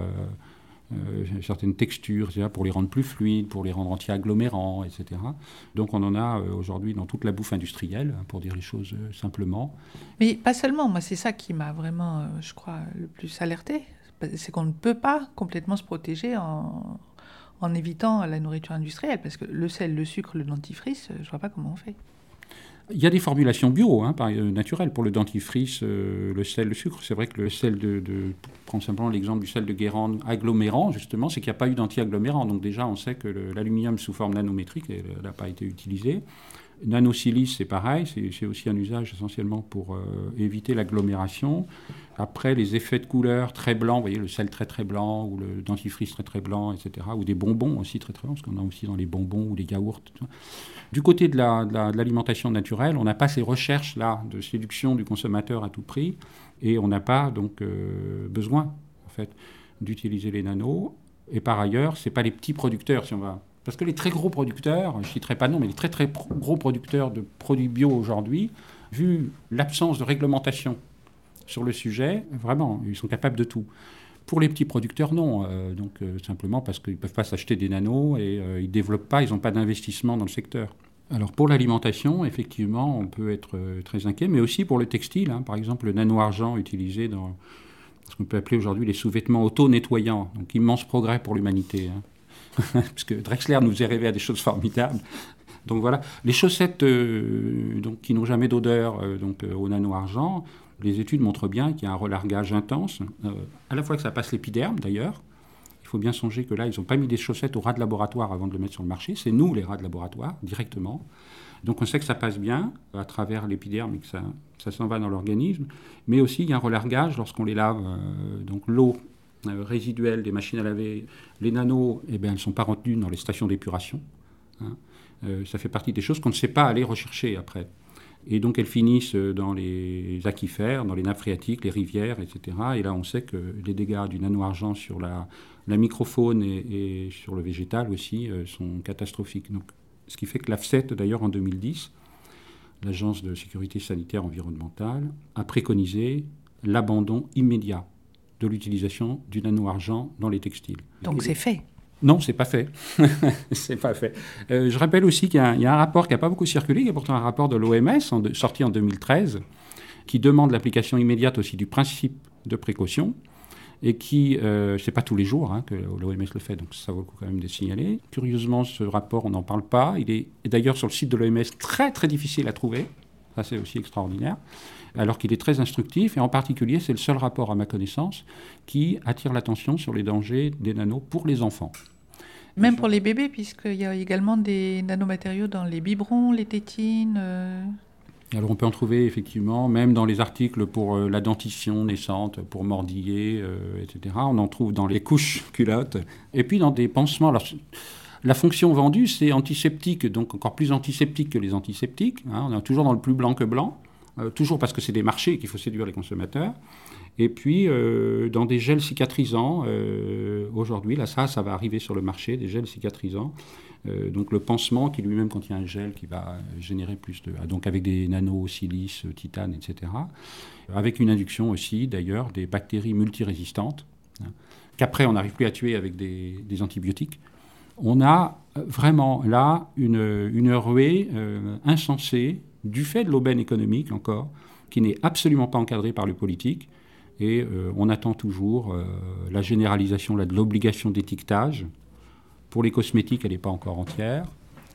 Euh, certaines textures, c'est-à-dire pour les rendre plus fluides, pour les rendre anti-agglomérants, et cetera. Donc on en a euh, aujourd'hui dans toute la bouffe industrielle, pour dire les choses euh, simplement. Mais pas seulement, moi c'est ça qui m'a vraiment, euh, je crois, le plus alerté, c'est qu'on ne peut pas complètement se protéger en, en évitant la nourriture industrielle, parce que le sel, le sucre, le dentifrice, je ne vois pas comment on fait. Il y a des formulations bio, hein, par, euh, naturelles, pour le dentifrice, euh, le sel, le sucre. C'est vrai que le sel de, de prendre simplement l'exemple du sel de Guérande agglomérant, justement, c'est qu'il n'y a pas eu d'anti-agglomérant. Donc déjà, on sait que le, l'aluminium sous forme nanométrique n'a pas été utilisé. Nanosilice, c'est pareil, c'est, c'est aussi un usage essentiellement pour euh, éviter l'agglomération. Après, les effets de couleur très blancs, vous voyez, le sel très très blanc, ou le dentifrice très très blanc, et cetera, ou des bonbons aussi très très blancs, parce qu'on a aussi dans les bonbons ou les yaourts. Tout ça. Du côté de, la, de, la, de l'alimentation naturelle, on n'a pas ces recherches-là de séduction du consommateur à tout prix, et on n'a pas donc euh, besoin, en fait, d'utiliser les nanos. Et par ailleurs, ce n'est pas les petits producteurs, si on va... Parce que les très gros producteurs, je ne citerai pas de nom, mais les très très pro- gros producteurs de produits bio aujourd'hui, vu l'absence de réglementation sur le sujet, vraiment, ils sont capables de tout. Pour les petits producteurs, non. Euh, donc euh, simplement parce qu'ils ne peuvent pas s'acheter des nanos et euh, ils ne développent pas, ils n'ont pas d'investissement dans le secteur. Alors pour l'alimentation, effectivement, on peut être euh, très inquiet, mais aussi pour le textile. Hein, par exemple, le nano-argent utilisé dans ce qu'on peut appeler aujourd'hui les sous-vêtements auto-nettoyants. Donc immense progrès pour l'humanité. Hein. Parce que Drexler nous est rêvé à des choses formidables. Donc voilà, les chaussettes euh, donc, qui n'ont jamais d'odeur euh, donc, euh, au nano-argent, les études montrent bien qu'il y a un relargage intense, euh, à la fois que ça passe l'épiderme d'ailleurs. Il faut bien songer que là, ils n'ont pas mis des chaussettes aux rats de laboratoire avant de le mettre sur le marché. C'est nous, les rats de laboratoire, directement. Donc on sait que ça passe bien à travers l'épiderme et que ça, ça s'en va dans l'organisme. Mais aussi, il y a un relargage lorsqu'on les lave. Euh, donc l'eau Euh, résiduelles des machines à laver, les nanos, eh bien, elles ne sont pas retenues dans les stations d'épuration. Hein. Euh, ça fait partie des choses qu'on ne sait pas aller rechercher après. Et donc elles finissent dans les aquifères, dans les nappes phréatiques, les rivières, et cetera. Et là, on sait que les dégâts du nano-argent sur la, la microfaune et, et sur le végétal aussi euh, sont catastrophiques. Donc, ce qui fait que l'A F S E T, d'ailleurs, en deux mille dix, l'Agence de sécurité sanitaire environnementale, a préconisé l'abandon immédiat de l'utilisation du nano-argent dans les textiles. Donc Et c'est fait. Non, c'est pas fait. c'est pas fait. Euh, je rappelle aussi qu'il y a un, il y a un rapport qui n'a pas beaucoup circulé, qui est pourtant un rapport de l'O M S, en de, sorti en deux mille treize, qui demande l'application immédiate aussi du principe de précaution, et qui, euh, c'est pas tous les jours hein, que l'O M S le fait, donc ça vaut le coup quand même de signaler. Curieusement, ce rapport, on n'en parle pas. Il est d'ailleurs sur le site de l'O M S très très difficile à trouver. Ça, c'est aussi extraordinaire. Alors qu'il est très instructif, et en particulier, c'est le seul rapport, à ma connaissance, qui attire l'attention sur les dangers des nanos pour les enfants. Même pour les bébés, puisqu'il y a également des nanomatériaux dans les biberons, les tétines. Euh... Alors on peut en trouver effectivement, même dans les articles pour euh, la dentition naissante, pour mordiller, euh, et cetera. On en trouve dans les couches culottes, et puis dans des pansements. Alors, la fonction vendue, c'est antiseptique, donc encore plus antiseptique que les antiseptiques. Hein. On est toujours dans le plus blanc que blanc. Euh, toujours parce que c'est des marchés qu'il faut séduire les consommateurs. Et puis, euh, dans des gels cicatrisants, euh, aujourd'hui, là, ça, ça va arriver sur le marché, des gels cicatrisants. Euh, donc, le pansement qui lui-même contient un gel qui va générer plus de... Donc, avec des nanos, silice, titane, et cetera. Avec une induction aussi, d'ailleurs, des bactéries multirésistantes, hein, qu'après, on n'arrive plus à tuer avec des, des antibiotiques. On a vraiment, là, une, une ruée euh, insensée, du fait de l'aubaine économique encore, qui n'est absolument pas encadrée par le politique. Et euh, on attend toujours euh, la généralisation là, de l'obligation d'étiquetage. Pour les cosmétiques, elle n'est pas encore entière.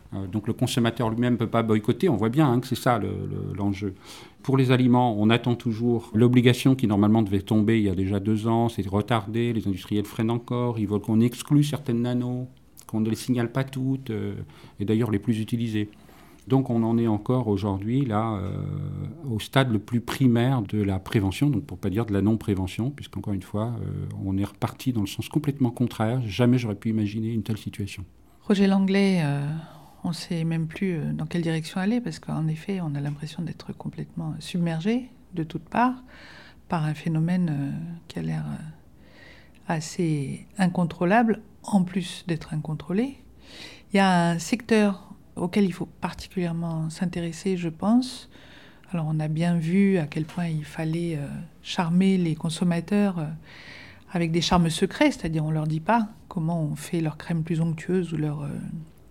Euh, donc le consommateur lui-même ne peut pas boycotter. On voit bien hein, que c'est ça le, le, l'enjeu. Pour les aliments, on attend toujours l'obligation qui normalement devait tomber il y a déjà deux ans. C'est retardé, les industriels freinent encore. Ils veulent qu'on exclue certaines nanos, qu'on ne les signale pas toutes, euh, et d'ailleurs les plus utilisées. Donc on en est encore aujourd'hui là euh, au stade le plus primaire de la prévention, donc pour ne pas dire de la non-prévention, puisqu'encore une fois, euh, on est reparti dans le sens complètement contraire. Jamais j'aurais pu imaginer une telle situation. Roger Langlais, euh, on ne sait même plus dans quelle direction aller, parce qu'en effet, on a l'impression d'être complètement submergé de toutes parts par un phénomène euh, qui a l'air euh, assez incontrôlable, en plus d'être incontrôlé. Il y a un secteur auquel il faut particulièrement s'intéresser, je pense. Alors, on a bien vu à quel point il fallait euh, charmer les consommateurs euh, avec des charmes secrets, c'est-à-dire on ne leur dit pas comment on fait leur crème plus onctueuse ou leur, euh,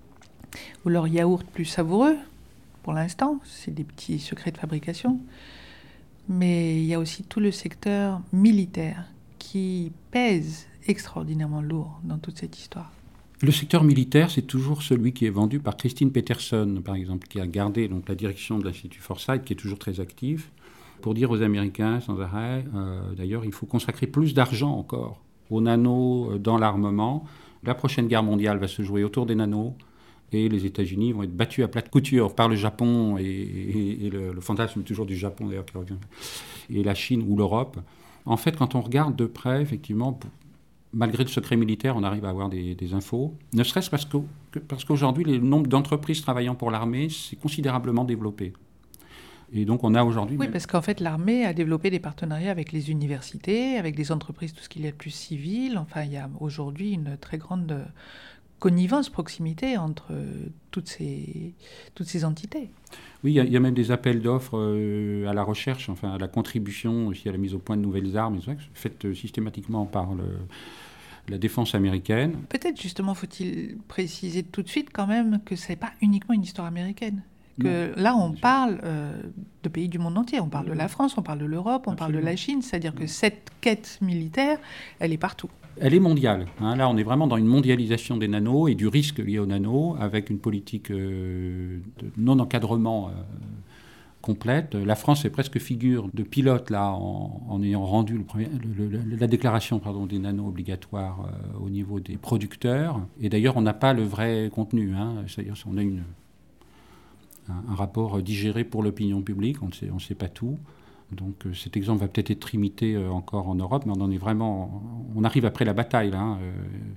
ou leur yaourt plus savoureux, pour l'instant. C'est des petits secrets de fabrication. Mais il y a aussi tout le secteur militaire qui pèse extraordinairement lourd dans toute cette histoire. Le secteur militaire, c'est toujours celui qui est vendu par Christine Peterson, par exemple, qui a gardé donc, la direction de l'Institut Forsyth, qui est toujours très active, pour dire aux Américains sans arrêt, euh, d'ailleurs, il faut consacrer plus d'argent encore aux nanos euh, dans l'armement. La prochaine guerre mondiale va se jouer autour des nanos, et les États-Unis vont être battus à plate couture par le Japon, et, et, et le, le fantasme toujours du Japon, d'ailleurs, qui revient, et la Chine ou l'Europe. En fait, quand on regarde de près, effectivement, pour, malgré le secret militaire, on arrive à avoir des, des infos, ne serait-ce parce, que, que, parce qu'aujourd'hui, le nombre d'entreprises travaillant pour l'armée s'est considérablement développé. Et donc, on a aujourd'hui... Oui, même... parce qu'en fait, l'armée a développé des partenariats avec les universités, avec des entreprises, tout ce qu'il y a de plus civil. Enfin, il y a aujourd'hui une très grande connivence, proximité entre toutes ces, toutes ces entités. Oui, il y, a, il y a même des appels d'offres euh, à la recherche, enfin à la contribution, aussi à la mise au point de nouvelles armes, faites euh, systématiquement par le, la défense américaine. Peut-être justement faut-il préciser tout de suite quand même que ce n'est pas uniquement une histoire américaine. Que non, là, on parle euh, de pays du monde entier. On parle oui, de la France, on parle de l'Europe, on Absolument. parle de la Chine. C'est-à-dire que cette quête militaire, elle est partout. Elle est mondiale. Hein. Là, on est vraiment dans une mondialisation des nanos et du risque lié aux nanos, avec une politique euh, de non-encadrement euh, complète. La France est presque figure de pilote là, en, en ayant rendu le premier, le, le, la déclaration pardon, des nanos obligatoires euh, au niveau des producteurs. Et d'ailleurs, on n'a pas le vrai contenu. Hein. C'est-à-dire qu'on a une, un, un rapport digéré pour l'opinion publique. On ne sait, on sait pas tout. Donc euh, cet exemple va peut-être être imité euh, encore en Europe, mais on en est vraiment, on arrive après la bataille là. Hein, euh,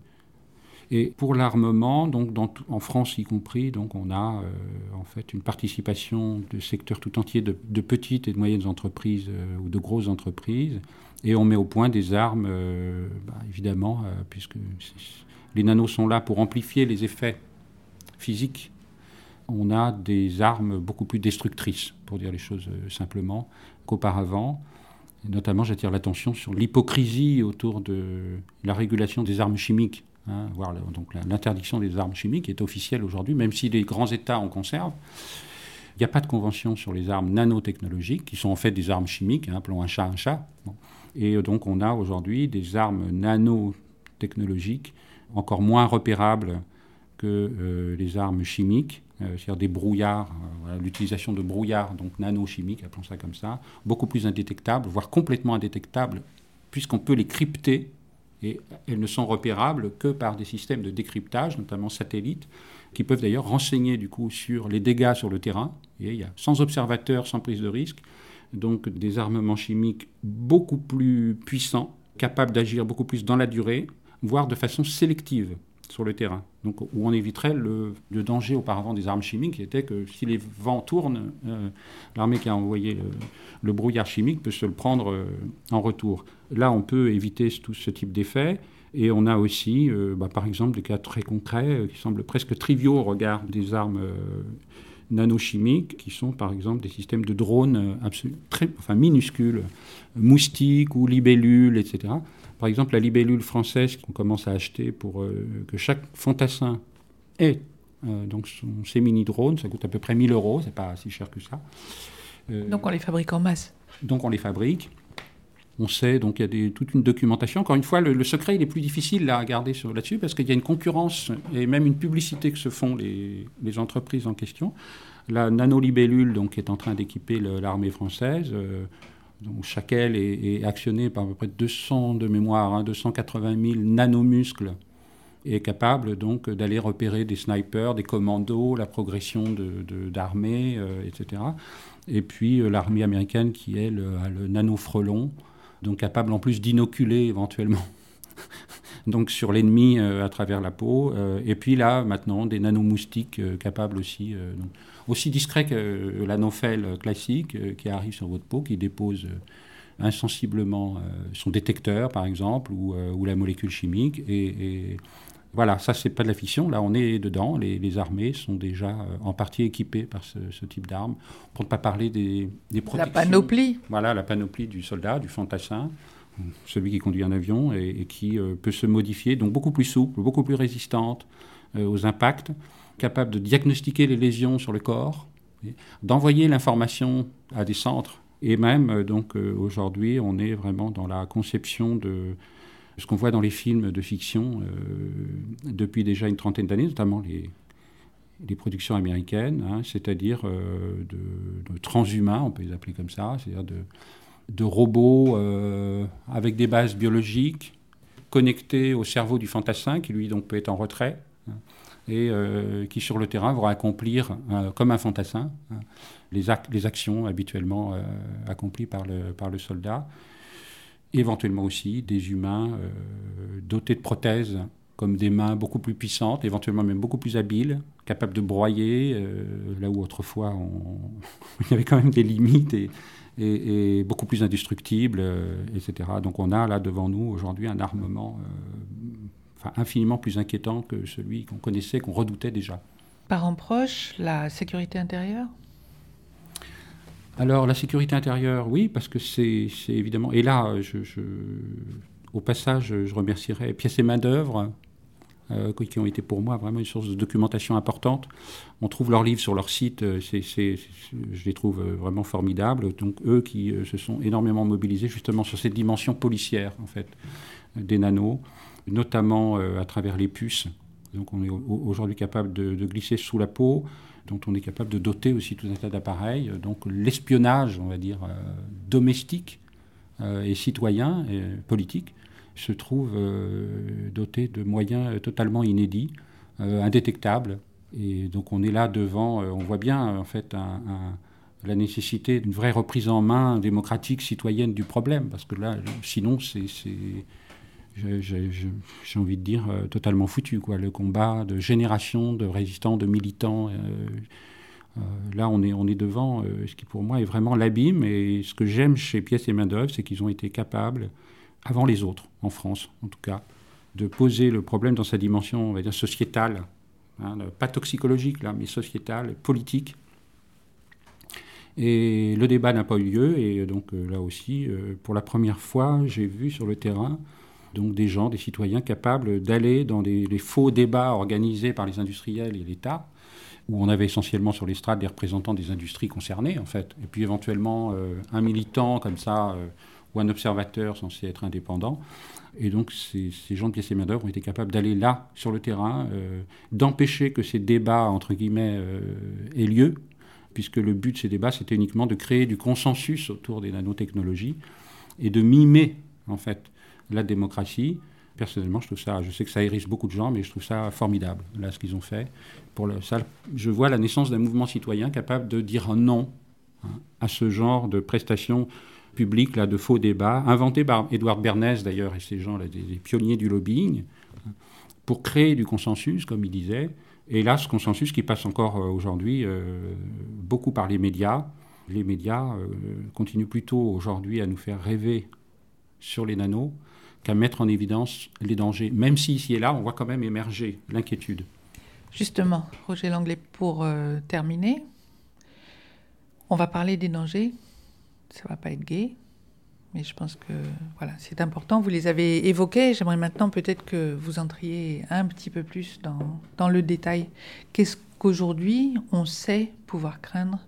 et pour l'armement, donc dans tout, en France y compris, donc on a euh, en fait une participation de secteur tout entier de, de petites et de moyennes entreprises euh, ou de grosses entreprises, et on met au point des armes, euh, bah, évidemment, euh, puisque les nanos sont là pour amplifier les effets physiques. On a des armes beaucoup plus destructrices, pour dire les choses euh, simplement, qu'auparavant. Et notamment, j'attire l'attention sur l'hypocrisie autour de la régulation des armes chimiques. Hein, voire le, donc l'interdiction des armes chimiques est officielle aujourd'hui, même si les grands États en conservent. Il n'y a pas de convention sur les armes nanotechnologiques, qui sont en fait des armes chimiques, hein, appelons un chat un chat. Bon. Et donc, on a aujourd'hui des armes nanotechnologiques encore moins repérables que euh, les armes chimiques, euh, c'est-à-dire des brouillards, euh, voilà, l'utilisation de brouillards, donc nanochimiques, appelons ça comme ça, beaucoup plus indétectables, voire complètement indétectables, puisqu'on peut les crypter, et elles ne sont repérables que par des systèmes de décryptage, notamment satellites, qui peuvent d'ailleurs renseigner du coup sur les dégâts sur le terrain, et il y a sans observateur, sans prise de risque, donc des armements chimiques beaucoup plus puissants, capables d'agir beaucoup plus dans la durée, voire de façon sélective sur le terrain, donc où on éviterait le, le danger auparavant des armes chimiques, qui était que si les vents tournent, euh, l'armée qui a envoyé le, le brouillard chimique peut se le prendre euh, en retour. Là, on peut éviter tout ce type d'effet, et on a aussi, euh, bah, par exemple, des cas très concrets euh, qui semblent presque triviaux au regard des armes euh, nanochimiques, qui sont par exemple des systèmes de drones euh, absolu- très, enfin, minuscules, moustiques ou libellules, et cetera. Par exemple, la libellule française qu'on commence à acheter pour euh, que chaque fantassin ait euh, donc son, ses mini-drones, ça coûte à peu près mille euros, c'est pas si cher que ça. Euh, donc on les fabrique en masse. Donc on les fabrique. On sait, donc il y a des, toute une documentation. Encore une fois, le, le secret, il est plus difficile là, à garder sur, là-dessus parce qu'il y a une concurrence et même une publicité que se font les, les entreprises en question. La nanolibellule, donc, est en train d'équiper le, l'armée française. Euh, donc, chaque aile est, est actionnée par à peu près deux cents de mémoire, hein, deux cent quatre-vingt mille nanomuscles, et est capable donc d'aller repérer des snipers, des commandos, la progression de, de, d'armées, euh, et cetera. Et puis euh, l'armée américaine qui, elle, a le nano-frelon, donc capable en plus d'inoculer éventuellement donc sur l'ennemi euh, à travers la peau. Euh, et puis là, maintenant, des nanomoustiques euh, capables aussi, euh, donc, aussi discrets que euh, l'anophèle classique euh, qui arrive sur votre peau, qui dépose euh, insensiblement euh, son détecteur, par exemple, ou, euh, ou la molécule chimique. Et, et voilà, ça, c'est pas de la fiction. Là, on est dedans. Les, les armées sont déjà euh, en partie équipées par ce, ce type d'armes. Pour ne pas parler des, des protections. La panoplie. Voilà, la panoplie du soldat, du fantassin, celui qui conduit un avion et, et qui euh, peut se modifier, donc beaucoup plus souple, beaucoup plus résistante euh, aux impacts, capable de diagnostiquer les lésions sur le corps, et d'envoyer l'information à des centres. Et même, euh, donc, euh, aujourd'hui, on est vraiment dans la conception de ce qu'on voit dans les films de fiction euh, depuis déjà une trentaine d'années, notamment les, les productions américaines, hein, c'est-à-dire euh, de, de transhumains, on peut les appeler comme ça, c'est-à-dire de, de robots euh, avec des bases biologiques connectés au cerveau du fantassin, qui lui donc peut être en retrait, hein, et euh, qui sur le terrain vont accomplir, euh, comme un fantassin, hein, les, ac- les actions habituellement euh, accomplies par le, par le soldat. Éventuellement aussi des humains euh, dotés de prothèses comme des mains beaucoup plus puissantes, éventuellement même beaucoup plus habiles, capables de broyer, euh, là où autrefois on... il y avait quand même des limites, et, et, et beaucoup plus indestructibles, euh, et cetera. Donc on a là devant nous aujourd'hui un armement euh, enfin, infiniment plus inquiétant que celui qu'on connaissait, qu'on redoutait déjà. Parents proches, la sécurité intérieure ? Alors, la sécurité intérieure, oui, parce que c'est, c'est évidemment... Et là, je, je, au passage, je remercierai Pièces et Main-d'œuvre, euh, qui ont été pour moi vraiment une source de documentation importante. On trouve leurs livres sur leur site, c'est, c'est, c'est, je les trouve vraiment formidables. Donc, eux qui se sont énormément mobilisés justement sur cette dimension policière, en fait, des nanos, notamment euh, à travers les puces. Donc, on est aujourd'hui capable de, de glisser sous la peau, dont on est capable de doter aussi tout un tas d'appareils. Donc l'espionnage, on va dire, euh, domestique euh, et citoyen et politique se trouve euh, doté de moyens totalement inédits, euh, indétectables. Et donc on est là devant, euh, on voit bien en fait un, un, la nécessité d'une vraie reprise en main démocratique, citoyenne du problème, parce que là, sinon, c'est... c'est J'ai, j'ai, j'ai envie de dire euh, totalement foutu, quoi. Le combat de générations de résistants, de militants. Euh, euh, là, on est, on est devant euh, ce qui, pour moi, est vraiment l'abîme. Et ce que j'aime chez Pièces et Main-d'œuvre, c'est qu'ils ont été capables, avant les autres, en France en tout cas, de poser le problème dans sa dimension, on va dire, sociétale, hein, pas toxicologique, là, mais sociétale, politique. Et le débat n'a pas eu lieu. Et donc, euh, là aussi, euh, pour la première fois, j'ai vu sur le terrain donc des gens, des citoyens capables d'aller dans des, les faux débats organisés par les industriels et l'État, où on avait essentiellement sur l'estrade des représentants des industries concernées, en fait, et puis éventuellement euh, un militant comme ça, euh, ou un observateur censé être indépendant. Et donc ces, ces gens de Pièces et Main-d'œuvre ont été capables d'aller là, sur le terrain, euh, d'empêcher que ces débats, entre guillemets, euh, aient lieu, puisque le but de ces débats, c'était uniquement de créer du consensus autour des nanotechnologies et de mimer, en fait, la démocratie. Personnellement, je trouve ça, je sais que ça hérisse beaucoup de gens, mais je trouve ça formidable, là, ce qu'ils ont fait. Pour le, ça, je vois la naissance d'un mouvement citoyen capable de dire non, hein, à ce genre de prestations publiques, là, de faux débats, inventés par Édouard Bernays, d'ailleurs, et ces gens-là, des, des pionniers du lobbying, hein, pour créer du consensus, comme il disait. Et là, ce consensus qui passe encore euh, aujourd'hui euh, beaucoup par les médias. Les médias euh, continuent plutôt aujourd'hui à nous faire rêver sur les nanos qu'à mettre en évidence les dangers, même si ici et là, on voit quand même émerger l'inquiétude. Justement, Roger Langlais, pour euh, terminer, on va parler des dangers. Ça ne va pas être gai, mais je pense que voilà, c'est important. Vous les avez évoqués. J'aimerais maintenant peut-être que vous entriez un petit peu plus dans, dans le détail. Qu'est-ce qu'aujourd'hui on sait pouvoir craindre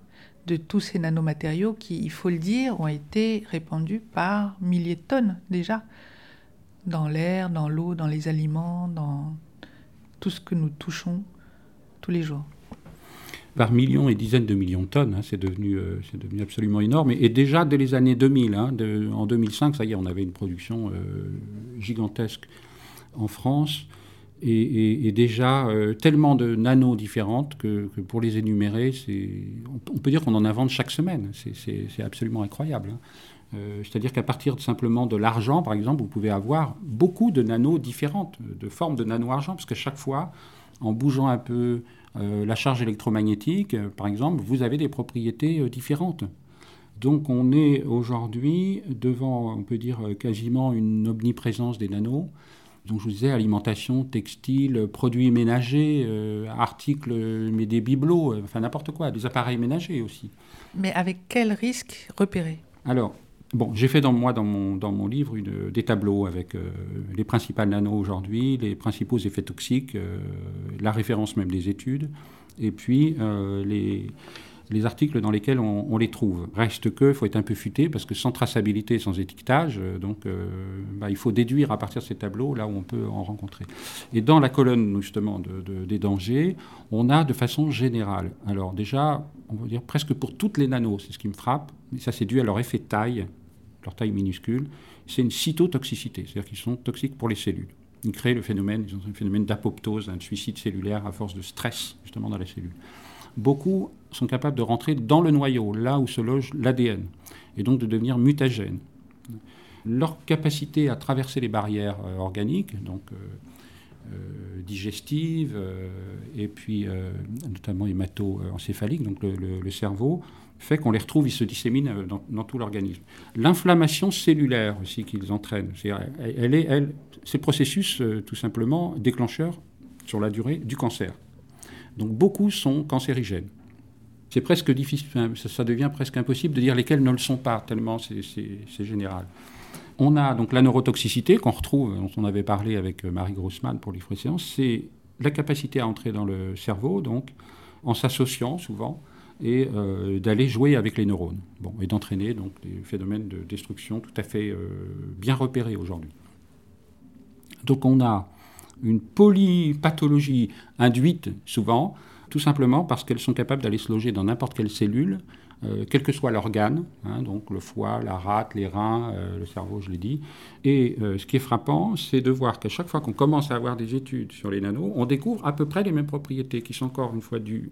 de tous ces nanomatériaux qui, il faut le dire, ont été répandus par milliers de tonnes déjà, dans l'air, dans l'eau, dans les aliments, dans tout ce que nous touchons tous les jours. Par millions et dizaines de millions de tonnes, hein, c'est, devenu, euh, c'est devenu absolument énorme. Et, et déjà, dès les années deux mille, hein, de, en deux mille cinq, ça y est, on avait une production euh, gigantesque en France. Et, et, et déjà, euh, tellement de nanos différentes que, que pour les énumérer, c'est, on, on peut dire qu'on en invente chaque semaine. C'est, c'est, c'est absolument incroyable. Hein. Euh, c'est-à-dire qu'à partir de, simplement de l'argent, par exemple, vous pouvez avoir beaucoup de nanos différentes, de formes de nano-argent, parce que chaque fois, en bougeant un peu euh, la charge électromagnétique, euh, par exemple, vous avez des propriétés euh, différentes. Donc on est aujourd'hui devant, on peut dire, quasiment une omniprésence des nanos. Donc je vous disais, alimentation, textile, produits ménagers, euh, articles, mais des bibelots, euh, enfin n'importe quoi, des appareils ménagers aussi. Mais avec quel risque repérer ? Alors, bon, j'ai fait dans, moi, dans mon, dans mon livre, une, des tableaux avec euh, les principales nanos aujourd'hui, les principaux effets toxiques, euh, la référence même des études, et puis euh, les... les articles dans lesquels on, on les trouve. Reste que, il faut être un peu futé, parce que sans traçabilité, sans étiquetage, euh, donc, euh, bah, il faut déduire à partir de ces tableaux, là où on peut en rencontrer. Et dans la colonne, justement, de, de, des dangers, on a de façon générale. Alors déjà, on va dire presque pour toutes les nanos, c'est ce qui me frappe, mais ça c'est dû à leur effet de taille, leur taille minuscule, c'est une cytotoxicité, c'est-à-dire qu'ils sont toxiques pour les cellules. Ils créent le phénomène, ils ont un phénomène d'apoptose, un suicide cellulaire à force de stress, justement, dans la cellule. Beaucoup sont capables de rentrer dans le noyau, là où se loge l'A D N, et donc de devenir mutagènes. Leur capacité à traverser les barrières euh, organiques, donc euh, euh, digestives, euh, et puis euh, notamment hémato-encéphaliques, donc le, le, le cerveau, fait qu'on les retrouve, ils se disséminent dans, dans tout l'organisme. L'inflammation cellulaire aussi qu'ils entraînent, c'est, elle est, elle, c'est le processus euh, tout simplement déclencheur sur la durée du cancer. Donc beaucoup sont cancérigènes. C'est presque difficile, ça, ça devient presque impossible de dire lesquels ne le sont pas, tellement c'est, c'est, c'est général. On a donc la neurotoxicité qu'on retrouve, dont on avait parlé avec Marie Grossman pour l'efflorescence, c'est la capacité à entrer dans le cerveau, donc en s'associant souvent, et euh, d'aller jouer avec les neurones, bon, et d'entraîner donc des phénomènes de destruction tout à fait euh, bien repérés aujourd'hui. Donc on a une polypathologie induite souvent, tout simplement parce qu'elles sont capables d'aller se loger dans n'importe quelle cellule, euh, quel que soit l'organe, hein, donc le foie, la rate, les reins, euh, le cerveau, je l'ai dit. Et euh, ce qui est frappant, c'est de voir qu'à chaque fois qu'on commence à avoir des études sur les nanos, on découvre à peu près les mêmes propriétés qui sont encore une fois dues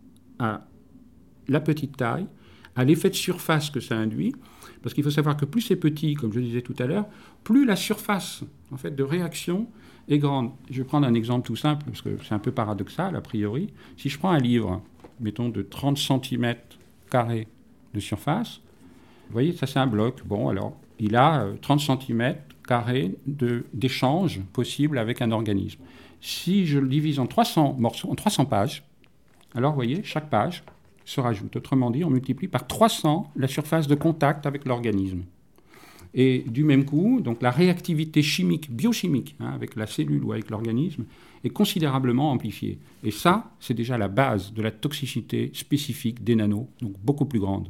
à la petite taille, à l'effet de surface que ça induit, parce qu'il faut savoir que plus c'est petit, comme je disais tout à l'heure, plus la surface en fait, de réaction est grande. Je vais prendre un exemple tout simple, parce que c'est un peu paradoxal a priori. Si je prends un livre, mettons de trente centimètres carrés de surface, vous voyez, ça c'est un bloc. Bon, alors, il a trente centimètres carrés de, d'échange possible avec un organisme. Si je le divise en trois cents morceaux, en trois cents pages, alors vous voyez, chaque page se rajoute. Autrement dit, on multiplie par trois cents la surface de contact avec l'organisme. Et du même coup, donc la réactivité chimique, biochimique, hein, avec la cellule ou avec l'organisme, est considérablement amplifiée. Et ça, c'est déjà la base de la toxicité spécifique des nanos, donc beaucoup plus grande.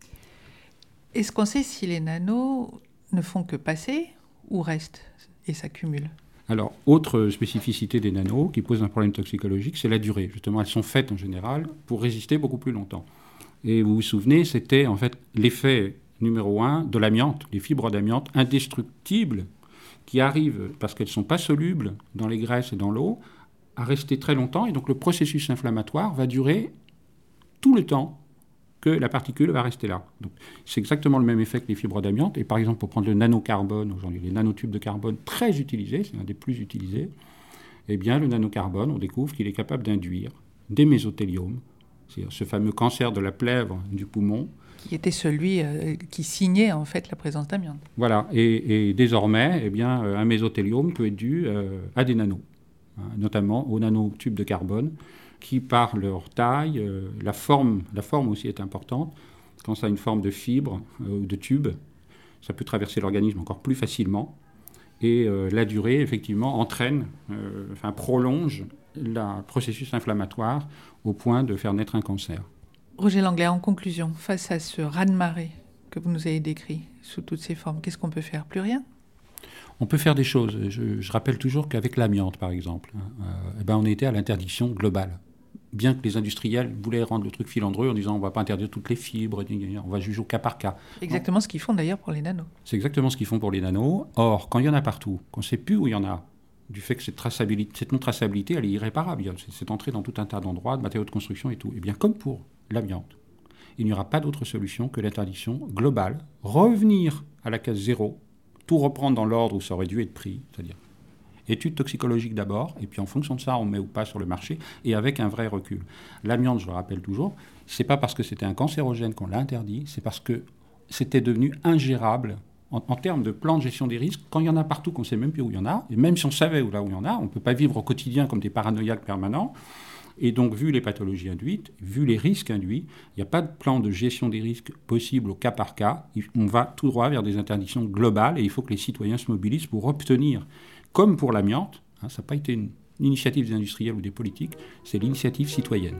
Est-ce qu'on sait si les nanos ne font que passer ou restent et s'accumulent ? Alors, autre spécificité des nanos qui pose un problème toxicologique, c'est la durée. Justement, elles sont faites en général pour résister beaucoup plus longtemps. Et vous vous souvenez, c'était en fait l'effet numéro un de l'amiante, les fibres d'amiante indestructibles qui arrivent, parce qu'elles ne sont pas solubles dans les graisses et dans l'eau, à rester très longtemps. Et donc le processus inflammatoire va durer tout le temps que la particule va rester là. Donc, c'est exactement le même effet que les fibres d'amiante. Et par exemple, pour prendre le nanocarbone, aujourd'hui, les nanotubes de carbone très utilisés, c'est l'un des plus utilisés, eh bien, le nanocarbone, on découvre qu'il est capable d'induire des mésotéliomes, c'est-à-dire ce fameux cancer de la plèvre du poumon, qui était celui euh, qui signait en fait la présence d'amiante. Voilà, et, et désormais, eh bien, un mésothéliome peut être dû euh, à des nanos, hein, notamment aux nanotubes de carbone, qui par leur taille, euh, la forme, la forme aussi est importante. Quand ça a une forme de fibre ou euh, de tube, ça peut traverser l'organisme encore plus facilement. Et euh, la durée, effectivement, entraîne, euh, enfin prolonge le processus inflammatoire au point de faire naître un cancer. Roger Langlais, en conclusion, face à ce raz-de-marée que vous nous avez décrit sous toutes ses formes, qu'est-ce qu'on peut faire? Plus rien? On peut faire des choses. Je, je rappelle toujours qu'avec l'amiante, par exemple, euh, eh ben on était à l'interdiction globale. Bien que les industriels voulaient rendre le truc filandreux en disant on ne va pas interdire toutes les fibres, on va juger au cas par cas. Exactement non. Ce qu'ils font d'ailleurs pour les nanos. C'est exactement ce qu'ils font pour les nanos. Or, quand il y en a partout, qu'on ne sait plus où il y en a, du fait que cette, traçabilité, cette non-traçabilité, elle est irréparable. C'est, c'est entré dans tout un tas d'endroits, de matériaux de construction et tout. Et bien, comme pour l'amiante, il n'y aura pas d'autre solution que l'interdiction globale, revenir à la case zéro, tout reprendre dans l'ordre où ça aurait dû être pris, c'est-à-dire études toxicologiques d'abord, et puis en fonction de ça, on met ou pas sur le marché, et avec un vrai recul. L'amiante, je le rappelle toujours, c'est pas parce que c'était un cancérogène qu'on l'a interdit, c'est parce que c'était devenu ingérable en, en termes de plan de gestion des risques, quand il y en a partout, qu'on ne sait même plus où il y en a, et même si on savait où, là où il y en a, on ne peut pas vivre au quotidien comme des paranoïaques permanents. Et donc, vu les pathologies induites, vu les risques induits, il n'y a pas de plan de gestion des risques possible au cas par cas. On va tout droit vers des interdictions globales et il faut que les citoyens se mobilisent pour obtenir, comme pour l'amiante, hein, ça n'a pas été une initiative des industriels ou des politiques, c'est l'initiative citoyenne.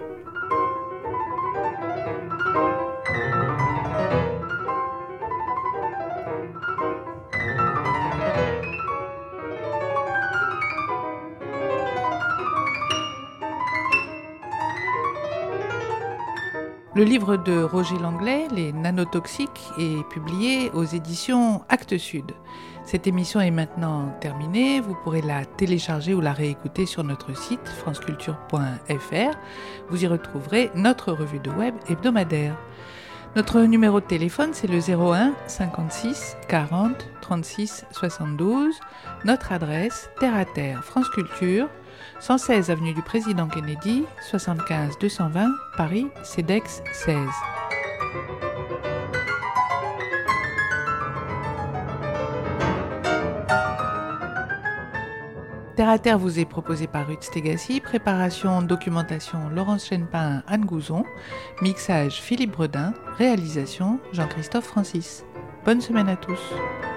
Le livre de Roger Langlais, Les nanotoxiques, est publié aux éditions Actes Sud. Cette émission est maintenant terminée. Vous pourrez la télécharger ou la réécouter sur notre site franceculture point f r. Vous y retrouverez notre revue de web hebdomadaire. Notre numéro de téléphone, c'est le zéro un cinquante-six quarante trente-six soixante-douze. Notre adresse, Terre à Terre, France Culture, cent seize avenue du Président Kennedy, soixante-quinze deux cent vingt, Paris, CEDEX seize. Terre à Terre vous est proposé par Ruth Stegassi, préparation, documentation Laurence Chenpin, Anne Gouzon, mixage Philippe Bredin, réalisation Jean-Christophe Francis. Bonne semaine à tous.